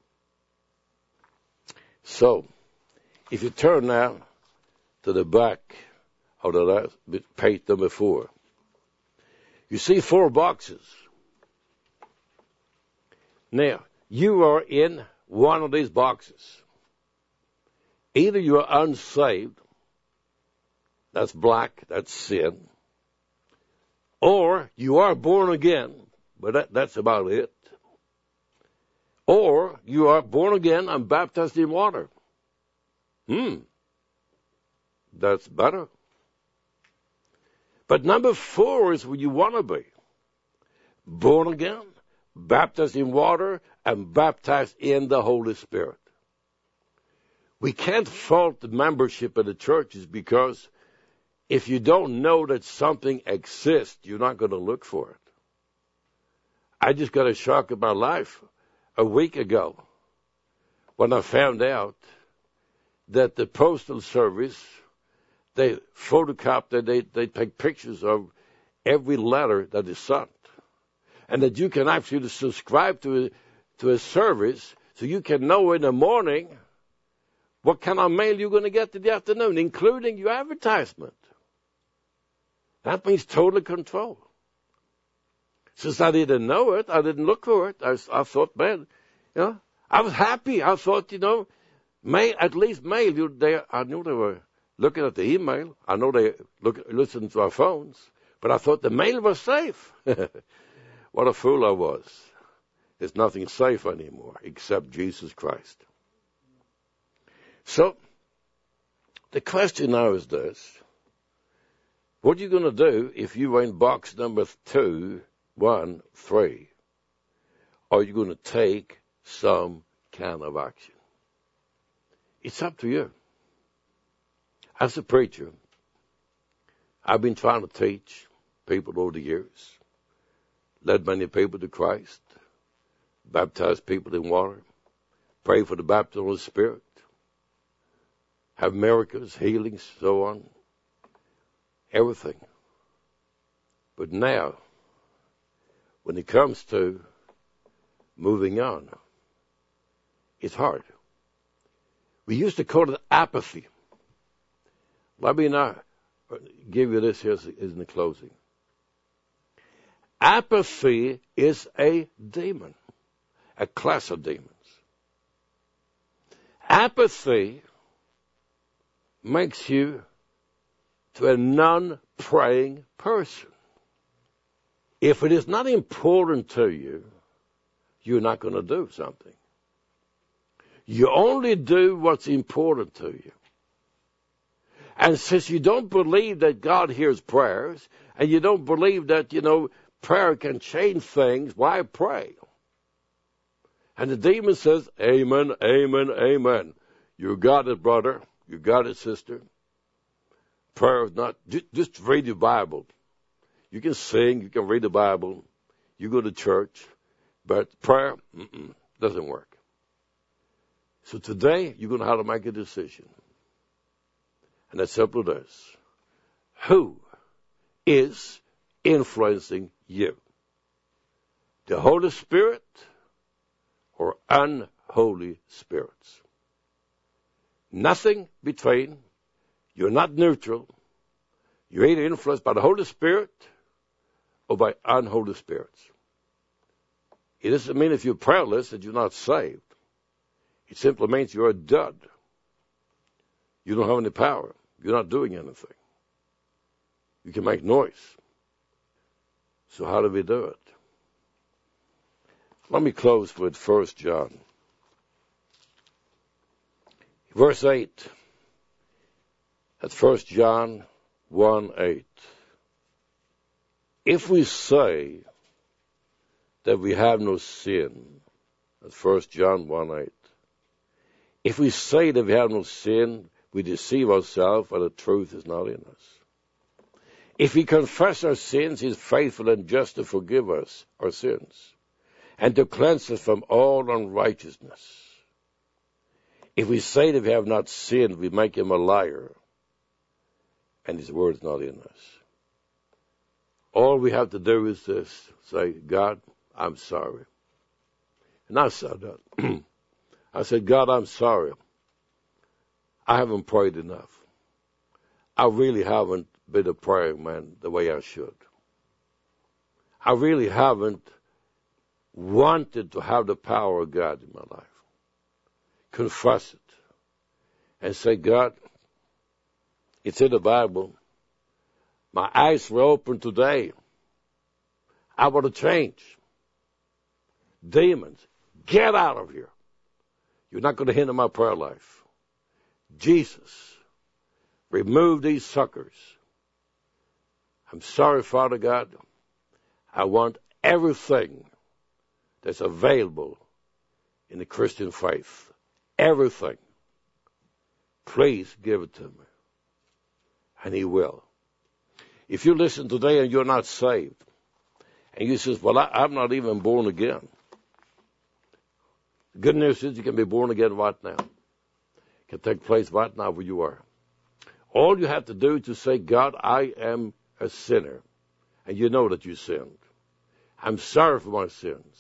So, if you turn now to the back of the last page number 4, you see 4 boxes. Now, you are in one of these boxes. Either you are unsaved, that's black, that's sin, or you are born again, but that's about it. Or you are born again and baptized in water. That's better. But number 4 is where you want to be. Born again, baptized in water, and baptized in the Holy Spirit. We can't fault the membership of the churches because if you don't know that something exists, you're not going to look for it. I just got a shock in my life a week ago when I found out that the Postal Service, they photocopy, they take pictures of every letter that is sent. And that you can actually subscribe to a service so you can know in the morning what kind of mail you're going to get in the afternoon, including your advertisement. That means total control. Since I didn't know it, I didn't look for it. I thought, man, I was happy. I thought, mail, at least mail. I knew they were looking at the email. I know they listened to our phones. But I thought the mail was safe. What a fool I was. There's nothing safe anymore except Jesus Christ. So, the question now is this. What are you going to do if you are in box number 2, 1, 3? Are you going to take some kind of action? It's up to you. As a preacher, I've been trying to teach people over the years, led many people to Christ, baptized people in water, pray for the baptism of the Spirit, have miracles, healings, so on, everything. But now, when it comes to moving on, it's hard. We used to call it apathy. Let me now give you this here in the closing. Apathy is a demon, a class of demons. Apathy makes you to a non-praying person. If it is not important to you, you're not going to do something. You only do what's important to you. And since you don't believe that God hears prayers, and you don't believe that, prayer can change things, why pray? And the demon says, amen, amen, amen. You got it, brother. You got it, sister. Prayer is not, just read your Bible. You can sing, you can read the Bible, you go to church, but prayer, doesn't work. So today, you're going to have to make a decision. And that's simple as this. Who is influencing you? The Holy Spirit or unholy spirits? Nothing between. You're not neutral. You're either influenced by the Holy Spirit or by unholy spirits. It doesn't mean if you're prayerless that you're not saved. It simply means you're a dud. You don't have any power. You're not doing anything. You can make noise. So how do we do it? Let me close with 1 John. Verse 8. That's 1 John 1:8. If we say that we have no sin, that's 1 John 1:8. If we say that we have no sin, we deceive ourselves and the truth is not in us. If we confess our sins, he is faithful and just to forgive us our sins and to cleanse us from all unrighteousness. If we say that we have not sinned, we make him a liar, and his word is not in us. All we have to do is this, say, God, I'm sorry. And I said that. I said, God, I'm sorry. I haven't prayed enough. I really haven't been a praying man the way I should. I really haven't wanted to have the power of God in my life. Confess it. And say, God, it's in the Bible. My eyes were open today. I want to change. Demons, get out of here. You're not going to hinder my prayer life. Jesus, remove these suckers. I'm sorry, Father God. I want everything that's available in the Christian faith. Everything. Please give it to me. And he will. If you listen today and you're not saved, and you say, well, I'm not even born again. The good news is you can be born again right now. It can take place right now where you are. All you have to do is to say, God, I am a sinner. And you know that you sinned. I'm sorry for my sins.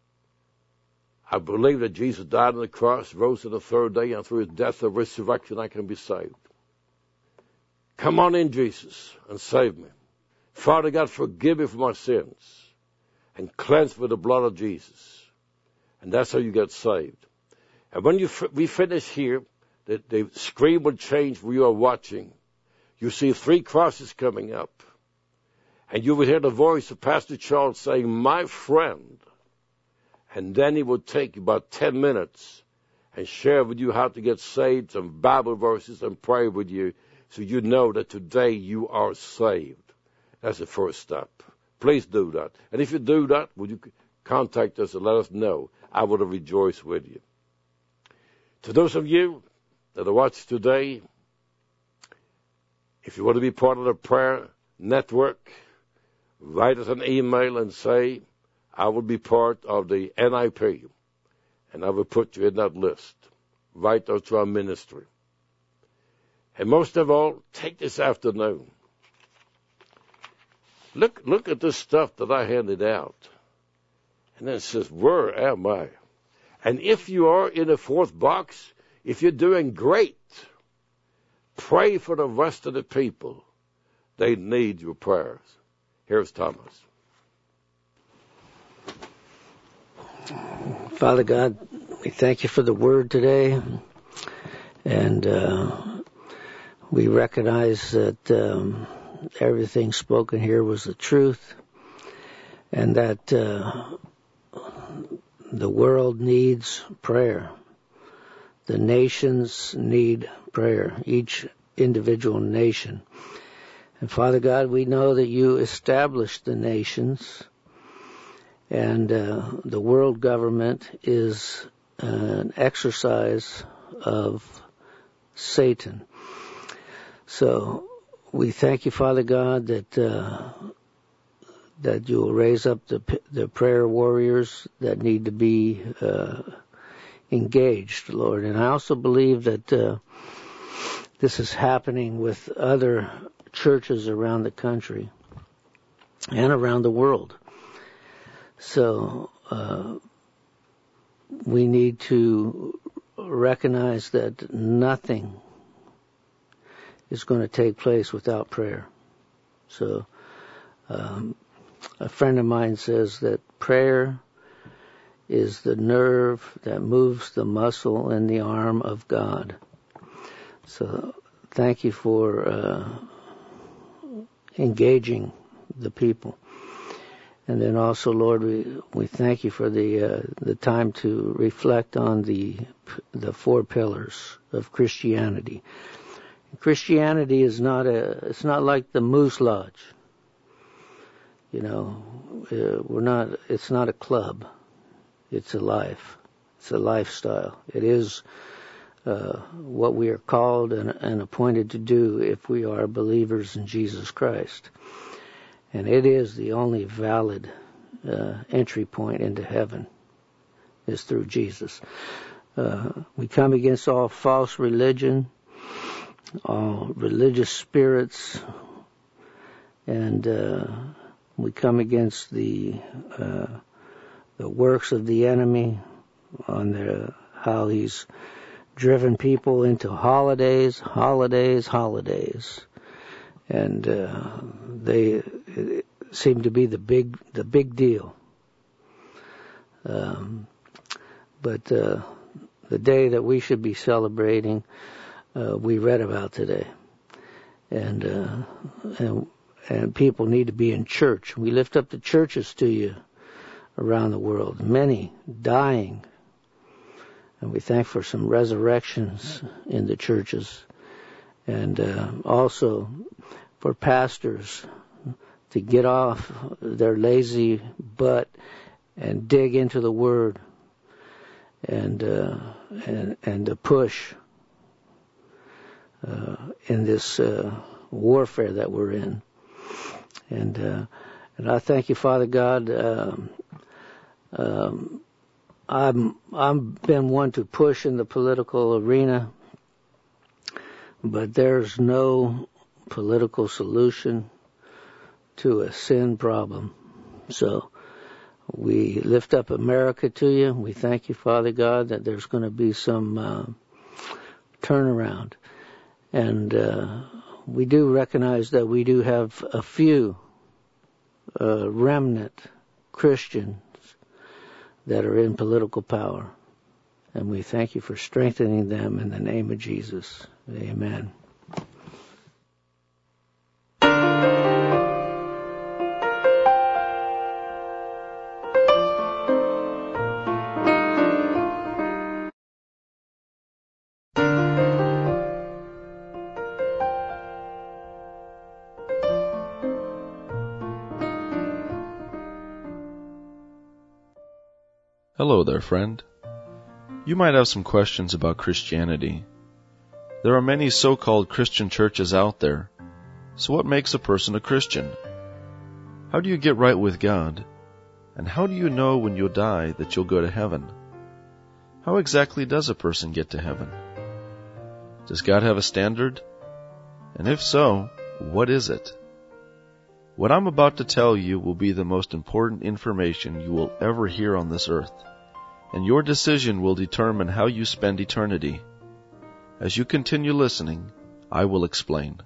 I believe that Jesus died on the cross, rose on the third day, and through his death and resurrection I can be saved. Come on in, Jesus, and save me. Father God, forgive me for my sins and cleanse me with the blood of Jesus. And that's how you get saved. And when we finish here, the screen will change where you are watching. You see 3 crosses coming up. And you will hear the voice of Pastor Charles saying, my friend. And then he will take about 10 minutes and share with you how to get saved, some Bible verses, and pray with you so you know that today you are saved. That's the first step. Please do that. And if you do that, would you contact us and let us know? I would have rejoiced with you. To those of you that are watching today, if you want to be part of the prayer network, write us an email and say, I will be part of the NIP, and I will put you in that list. Write us to our ministry. And most of all, take this afternoon. Look at this stuff that I handed out. And then it says, where am I? And if you are in the 4th box, if you're doing great, pray for the rest of the people. They need your prayers. Here's Thomas. Father God, we thank you for the word today. And we recognize that everything spoken here was the truth. And that the world needs prayer. The nations need prayer, each individual nation. And Father God, we know that you established the nations, and the world government is an exercise of Satan. So we thank you, Father God, that you will raise up the prayer warriors that need to be engaged, Lord. And I also believe that this is happening with other churches around the country and around the world. So we need to recognize that nothing is going to take place without prayer. So a friend of mine says that prayer is the nerve that moves the muscle in the arm of God. So thank you for engaging the people. And then also, Lord, we thank you for the time to reflect on the 4 pillars of Christianity. Christianity is it's not like the Moose Lodge. You know, it's not a club. It's a life. It's a lifestyle. It is what we are called and appointed to do if we are believers in Jesus Christ. And it is the only valid entry point into heaven is through Jesus. We come against all false religion, all religious spirits, and we come against the works of the enemy on how he's driven people into holidays, and they seem to be the big deal. But the day that we should be celebrating, we read about today, and people need to be in church. We lift up the churches to you around the world, many dying, and we thank for some resurrections in the churches, and also for pastors to get off their lazy butt and dig into the Word and to push in this warfare that we're in. And I thank you, Father God. I've been one to push in the political arena, but there's no political solution to a sin problem. So we lift up America to you. We thank you, Father God, that there's going to be some turnaround. And we do recognize that we do have a few remnant Christians that are in political power. And we thank you for strengthening them in the name of Jesus. Amen. Hello there, friend. You might have some questions about Christianity. There are many so-called Christian churches out there. So what makes a person a Christian? How do you get right with God? And how do you know when you'll die that you'll go to heaven? How exactly does a person get to heaven? Does God have a standard? And if so, what is it? What I'm about to tell you will be the most important information you will ever hear on this earth, and your decision will determine how you spend eternity. As you continue listening, I will explain.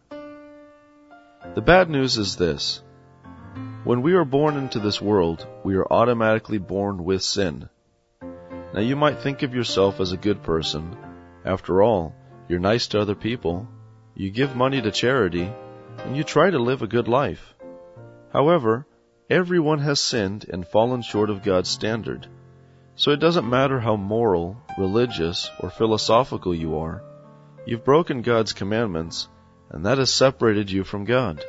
The bad news is this. When we are born into this world, we are automatically born with sin. Now you might think of yourself as a good person. After all, you're nice to other people, you give money to charity, and you try to live a good life. However, everyone has sinned and fallen short of God's standard. So it doesn't matter how moral, religious, or philosophical you are. You've broken God's commandments, and that has separated you from God.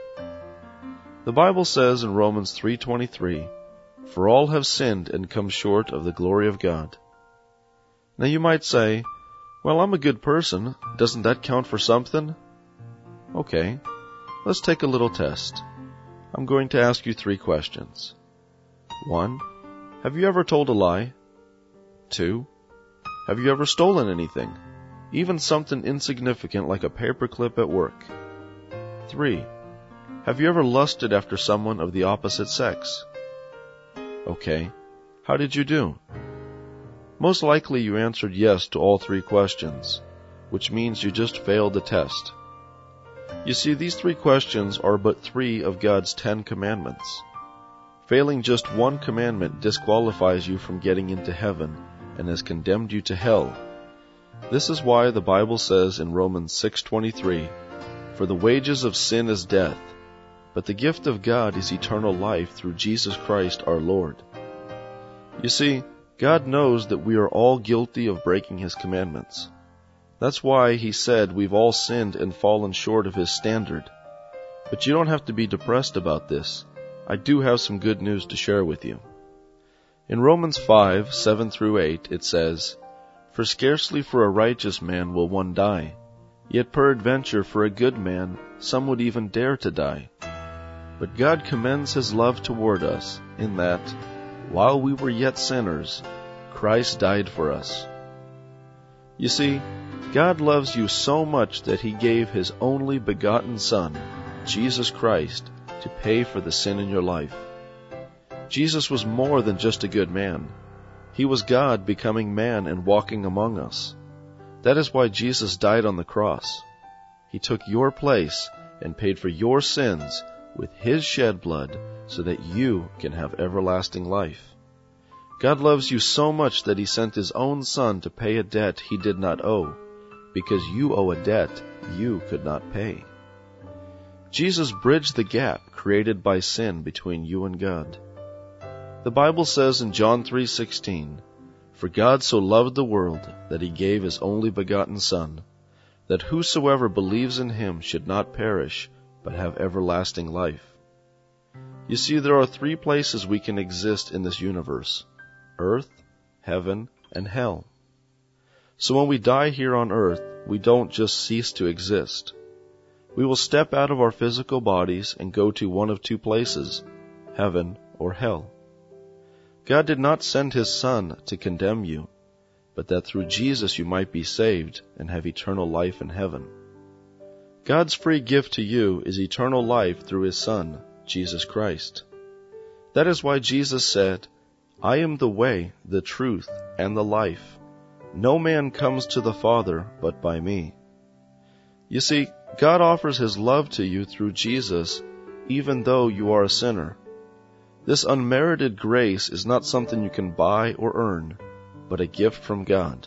The Bible says in Romans 3:23, "For all have sinned and come short of the glory of God." Now you might say, "Well, I'm a good person. Doesn't that count for something?" Okay, let's take a little test. I'm going to ask you 3 questions. 1. Have you ever told a lie? 2. Have you ever stolen anything? Even something insignificant like a paperclip at work? 3. Have you ever lusted after someone of the opposite sex? Okay, how did you do? Most likely you answered yes to all 3 questions, which means you just failed the test. You see, these 3 questions are but 3 of God's 10 commandments. Failing just one commandment disqualifies you from getting into heaven and has condemned you to hell. This is why the Bible says in Romans 6:23, "For the wages of sin is death, but the gift of God is eternal life through Jesus Christ our Lord." You see, God knows that we are all guilty of breaking His commandments. That's why He said we've all sinned and fallen short of His standard. But you don't have to be depressed about this. I do have some good news to share with you. In Romans 5:7-8, it says, "For scarcely for a righteous man will one die, yet peradventure for a good man some would even dare to die. But God commends His love toward us, in that, while we were yet sinners, Christ died for us. You see, God loves you so much that He gave His only begotten Son, Jesus Christ, to pay for the sin in your life. Jesus was more than just a good man. He was God becoming man and walking among us. That is why Jesus died on the cross. He took your place and paid for your sins with His shed blood so that you can have everlasting life. God loves you so much that He sent His own Son to pay a debt He did not owe, because you owe a debt you could not pay. Jesus bridged the gap created by sin between you and God. The Bible says in John 3:16, "For God so loved the world that He gave His only begotten Son, that whosoever believes in Him should not perish, but have everlasting life." You see, there are 3 places we can exist in this universe: earth, heaven, and hell. So when we die here on earth, we don't just cease to exist. We will step out of our physical bodies and go to one of 2 places, heaven or hell. God did not send His Son to condemn you, but that through Jesus you might be saved and have eternal life in heaven. God's free gift to you is eternal life through His Son, Jesus Christ. That is why Jesus said, "I am the way, the truth, and the life. No man comes to the Father but by me." You see, God offers His love to you through Jesus, even though you are a sinner. This unmerited grace is not something you can buy or earn, but a gift from God.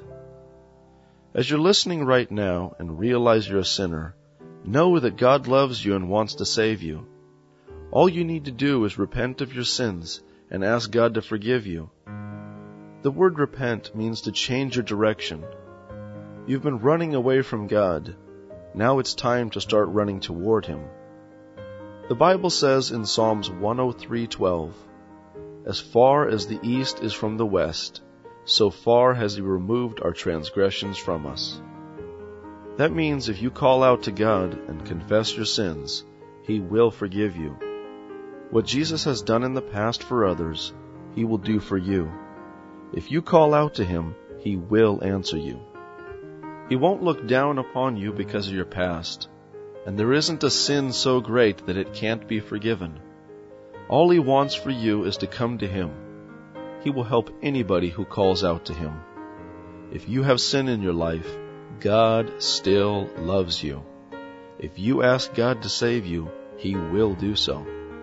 As you're listening right now and realize you're a sinner, know that God loves you and wants to save you. All you need to do is repent of your sins and ask God to forgive you. The word repent means to change your direction. You've been running away from God. Now it's time to start running toward Him. The Bible says in Psalms 103:12, "As far as the east is from the west, so far has He removed our transgressions from us." That means if you call out to God and confess your sins, He will forgive you. What Jesus has done in the past for others, He will do for you. If you call out to Him, He will answer you. He won't look down upon you because of your past, and there isn't a sin so great that it can't be forgiven. All He wants for you is to come to Him. He will help anybody who calls out to Him. If you have sin in your life, God still loves you. If you ask God to save you, He will do so.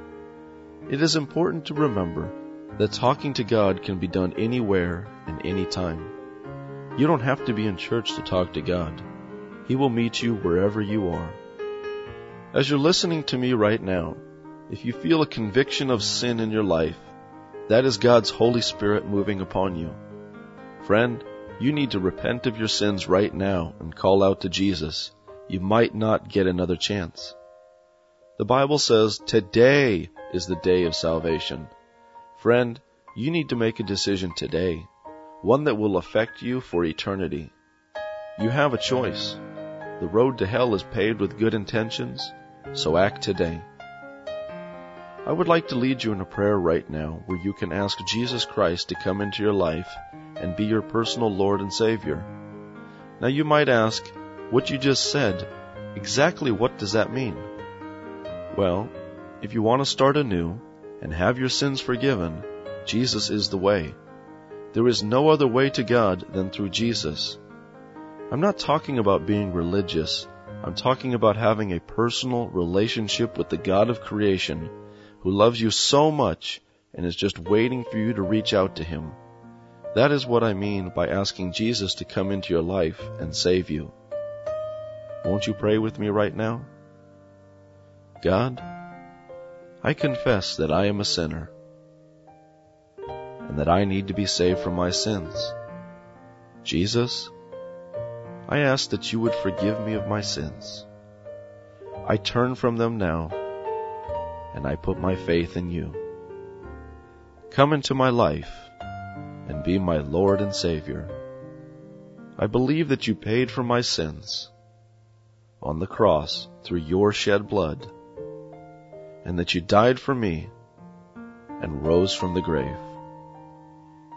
It is important to remember that talking to God can be done anywhere and anytime. You don't have to be in church to talk to God. He will meet you wherever you are. As you're listening to me right now, if you feel a conviction of sin in your life, that is God's Holy Spirit moving upon you. Friend, you need to repent of your sins right now and call out to Jesus. You might not get another chance. The Bible says today is the day of salvation. Friend, you need to make a decision today, one that will affect you for eternity. You have a choice. The road to hell is paved with good intentions, so act today. I would like to lead you in a prayer right now where you can ask Jesus Christ to come into your life and be your personal Lord and Savior. Now you might ask, what you just said, exactly what does that mean? Well, if you want to start anew and have your sins forgiven, Jesus is the way. There is no other way to God than through Jesus. I'm not talking about being religious. I'm talking about having a personal relationship with the God of creation who loves you so much and is just waiting for you to reach out to Him. That is what I mean by asking Jesus to come into your life and save you. Won't you pray with me right now? God, I confess that I am a sinner and that I need to be saved from my sins. Jesus, I ask that you would forgive me of my sins. I turn from them now, and I put my faith in you. Come into my life and be my Lord and Savior. I believe that you paid for my sins on the cross through your shed blood, and that you died for me and rose from the grave.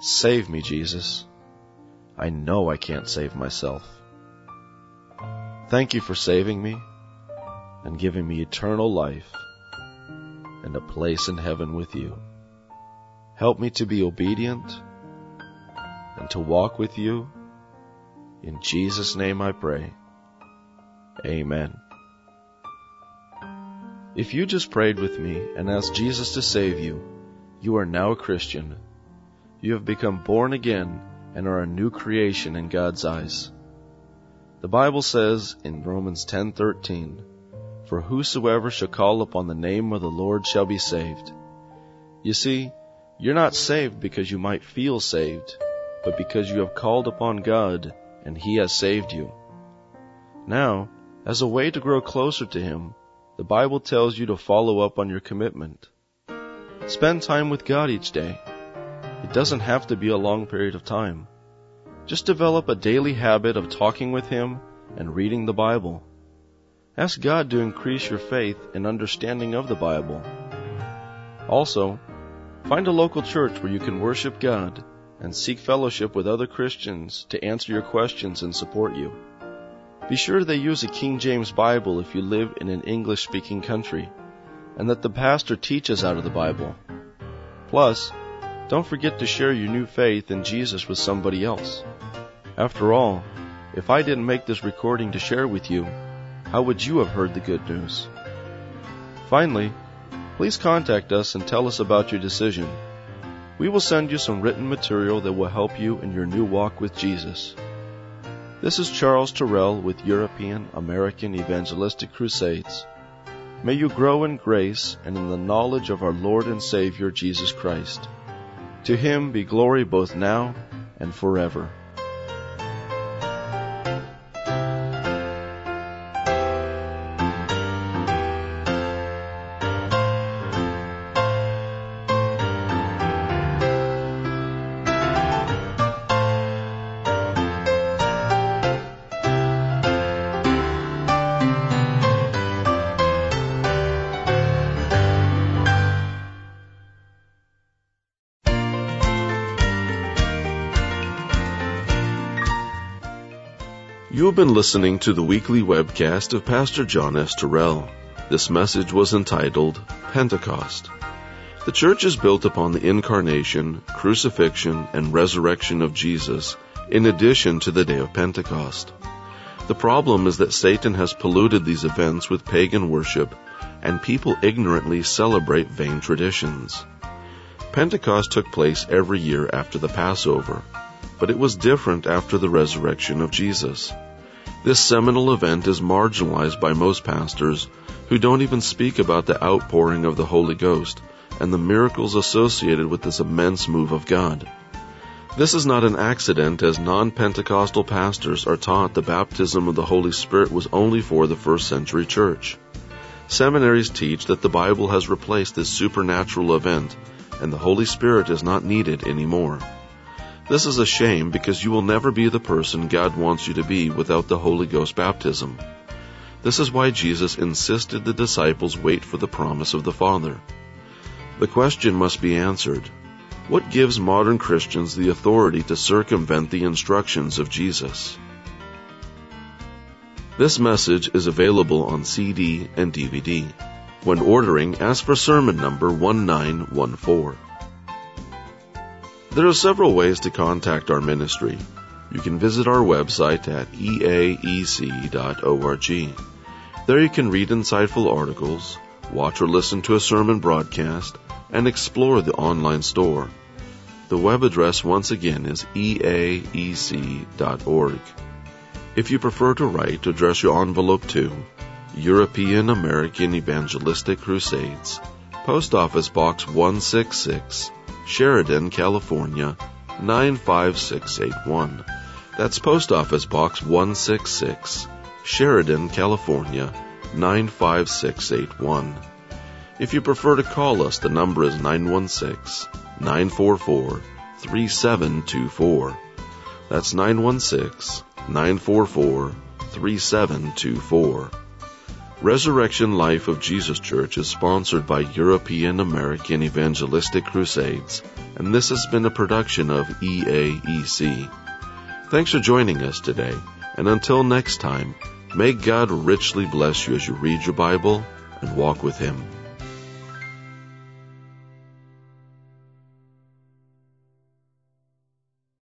Save me, Jesus. I know I can't save myself. Thank you for saving me and giving me eternal life and a place in heaven with you. Help me to be obedient and to walk with you. In Jesus' name I pray. Amen. If you just prayed with me and asked Jesus to save you, you are now a Christian. You have become born again and are a new creation in God's eyes. The Bible says in Romans 10:13, "For whosoever shall call upon the name of the Lord shall be saved." You see, you're not saved because you might feel saved, but because you have called upon God and He has saved you. Now, as a way to grow closer to Him, the Bible tells you to follow up on your commitment. Spend time with God each day. It doesn't have to be a long period of time. Just develop a daily habit of talking with Him and reading the Bible. Ask God to increase your faith and understanding of the Bible. Also, find a local church where you can worship God and seek fellowship with other Christians to answer your questions and support you. Be sure they use a King James Bible if you live in an English-speaking country, and that the pastor teaches out of the Bible. Plus, don't forget to share your new faith in Jesus with somebody else. After all, if I didn't make this recording to share with you, how would you have heard the good news? Finally, please contact us and tell us about your decision. We will send you some written material that will help you in your new walk with Jesus. This is Charles Terrell with European American Evangelistic Crusades. May you grow in grace and in the knowledge of our Lord and Savior Jesus Christ. To Him be glory both now and forever. You have been listening to the weekly webcast of Pastor John S. Terrell. This message was entitled Pentecost. The church is built upon the incarnation, crucifixion, and resurrection of Jesus, in addition to the day of Pentecost. The problem is that Satan has polluted these events with pagan worship, and people ignorantly celebrate vain traditions. Pentecost took place every year after the Passover, but it was different after the resurrection of Jesus. This seminal event is marginalized by most pastors who don't even speak about the outpouring of the Holy Ghost and the miracles associated with this immense move of God. This is not an accident, as non-Pentecostal pastors are taught the baptism of the Holy Spirit was only for the first century church. Seminaries teach that the Bible has replaced this supernatural event and the Holy Spirit is not needed anymore. This is a shame, because you will never be the person God wants you to be without the Holy Ghost baptism. This is why Jesus insisted the disciples wait for the promise of the Father. The question must be answered: what gives modern Christians the authority to circumvent the instructions of Jesus? This message is available on CD and DVD. When ordering, ask for sermon number 1914. There are several ways to contact our ministry. You can visit our website at eaec.org. There you can read insightful articles, watch or listen to a sermon broadcast, and explore the online store. The web address once again is eaec.org. If you prefer to write, address your envelope to European American Evangelistic Crusades, Post Office Box 166, Sheridan, California, 95681. That's Post Office Box 166, Sheridan, California, 95681. If you prefer to call us, the number is 916-944-3724. That's 916-944-3724. Resurrection Life of Jesus Church is sponsored by European American Evangelistic Crusades, and this has been a production of EAEC. Thanks for joining us today, and until next time, may God richly bless you as you read your Bible and walk with Him.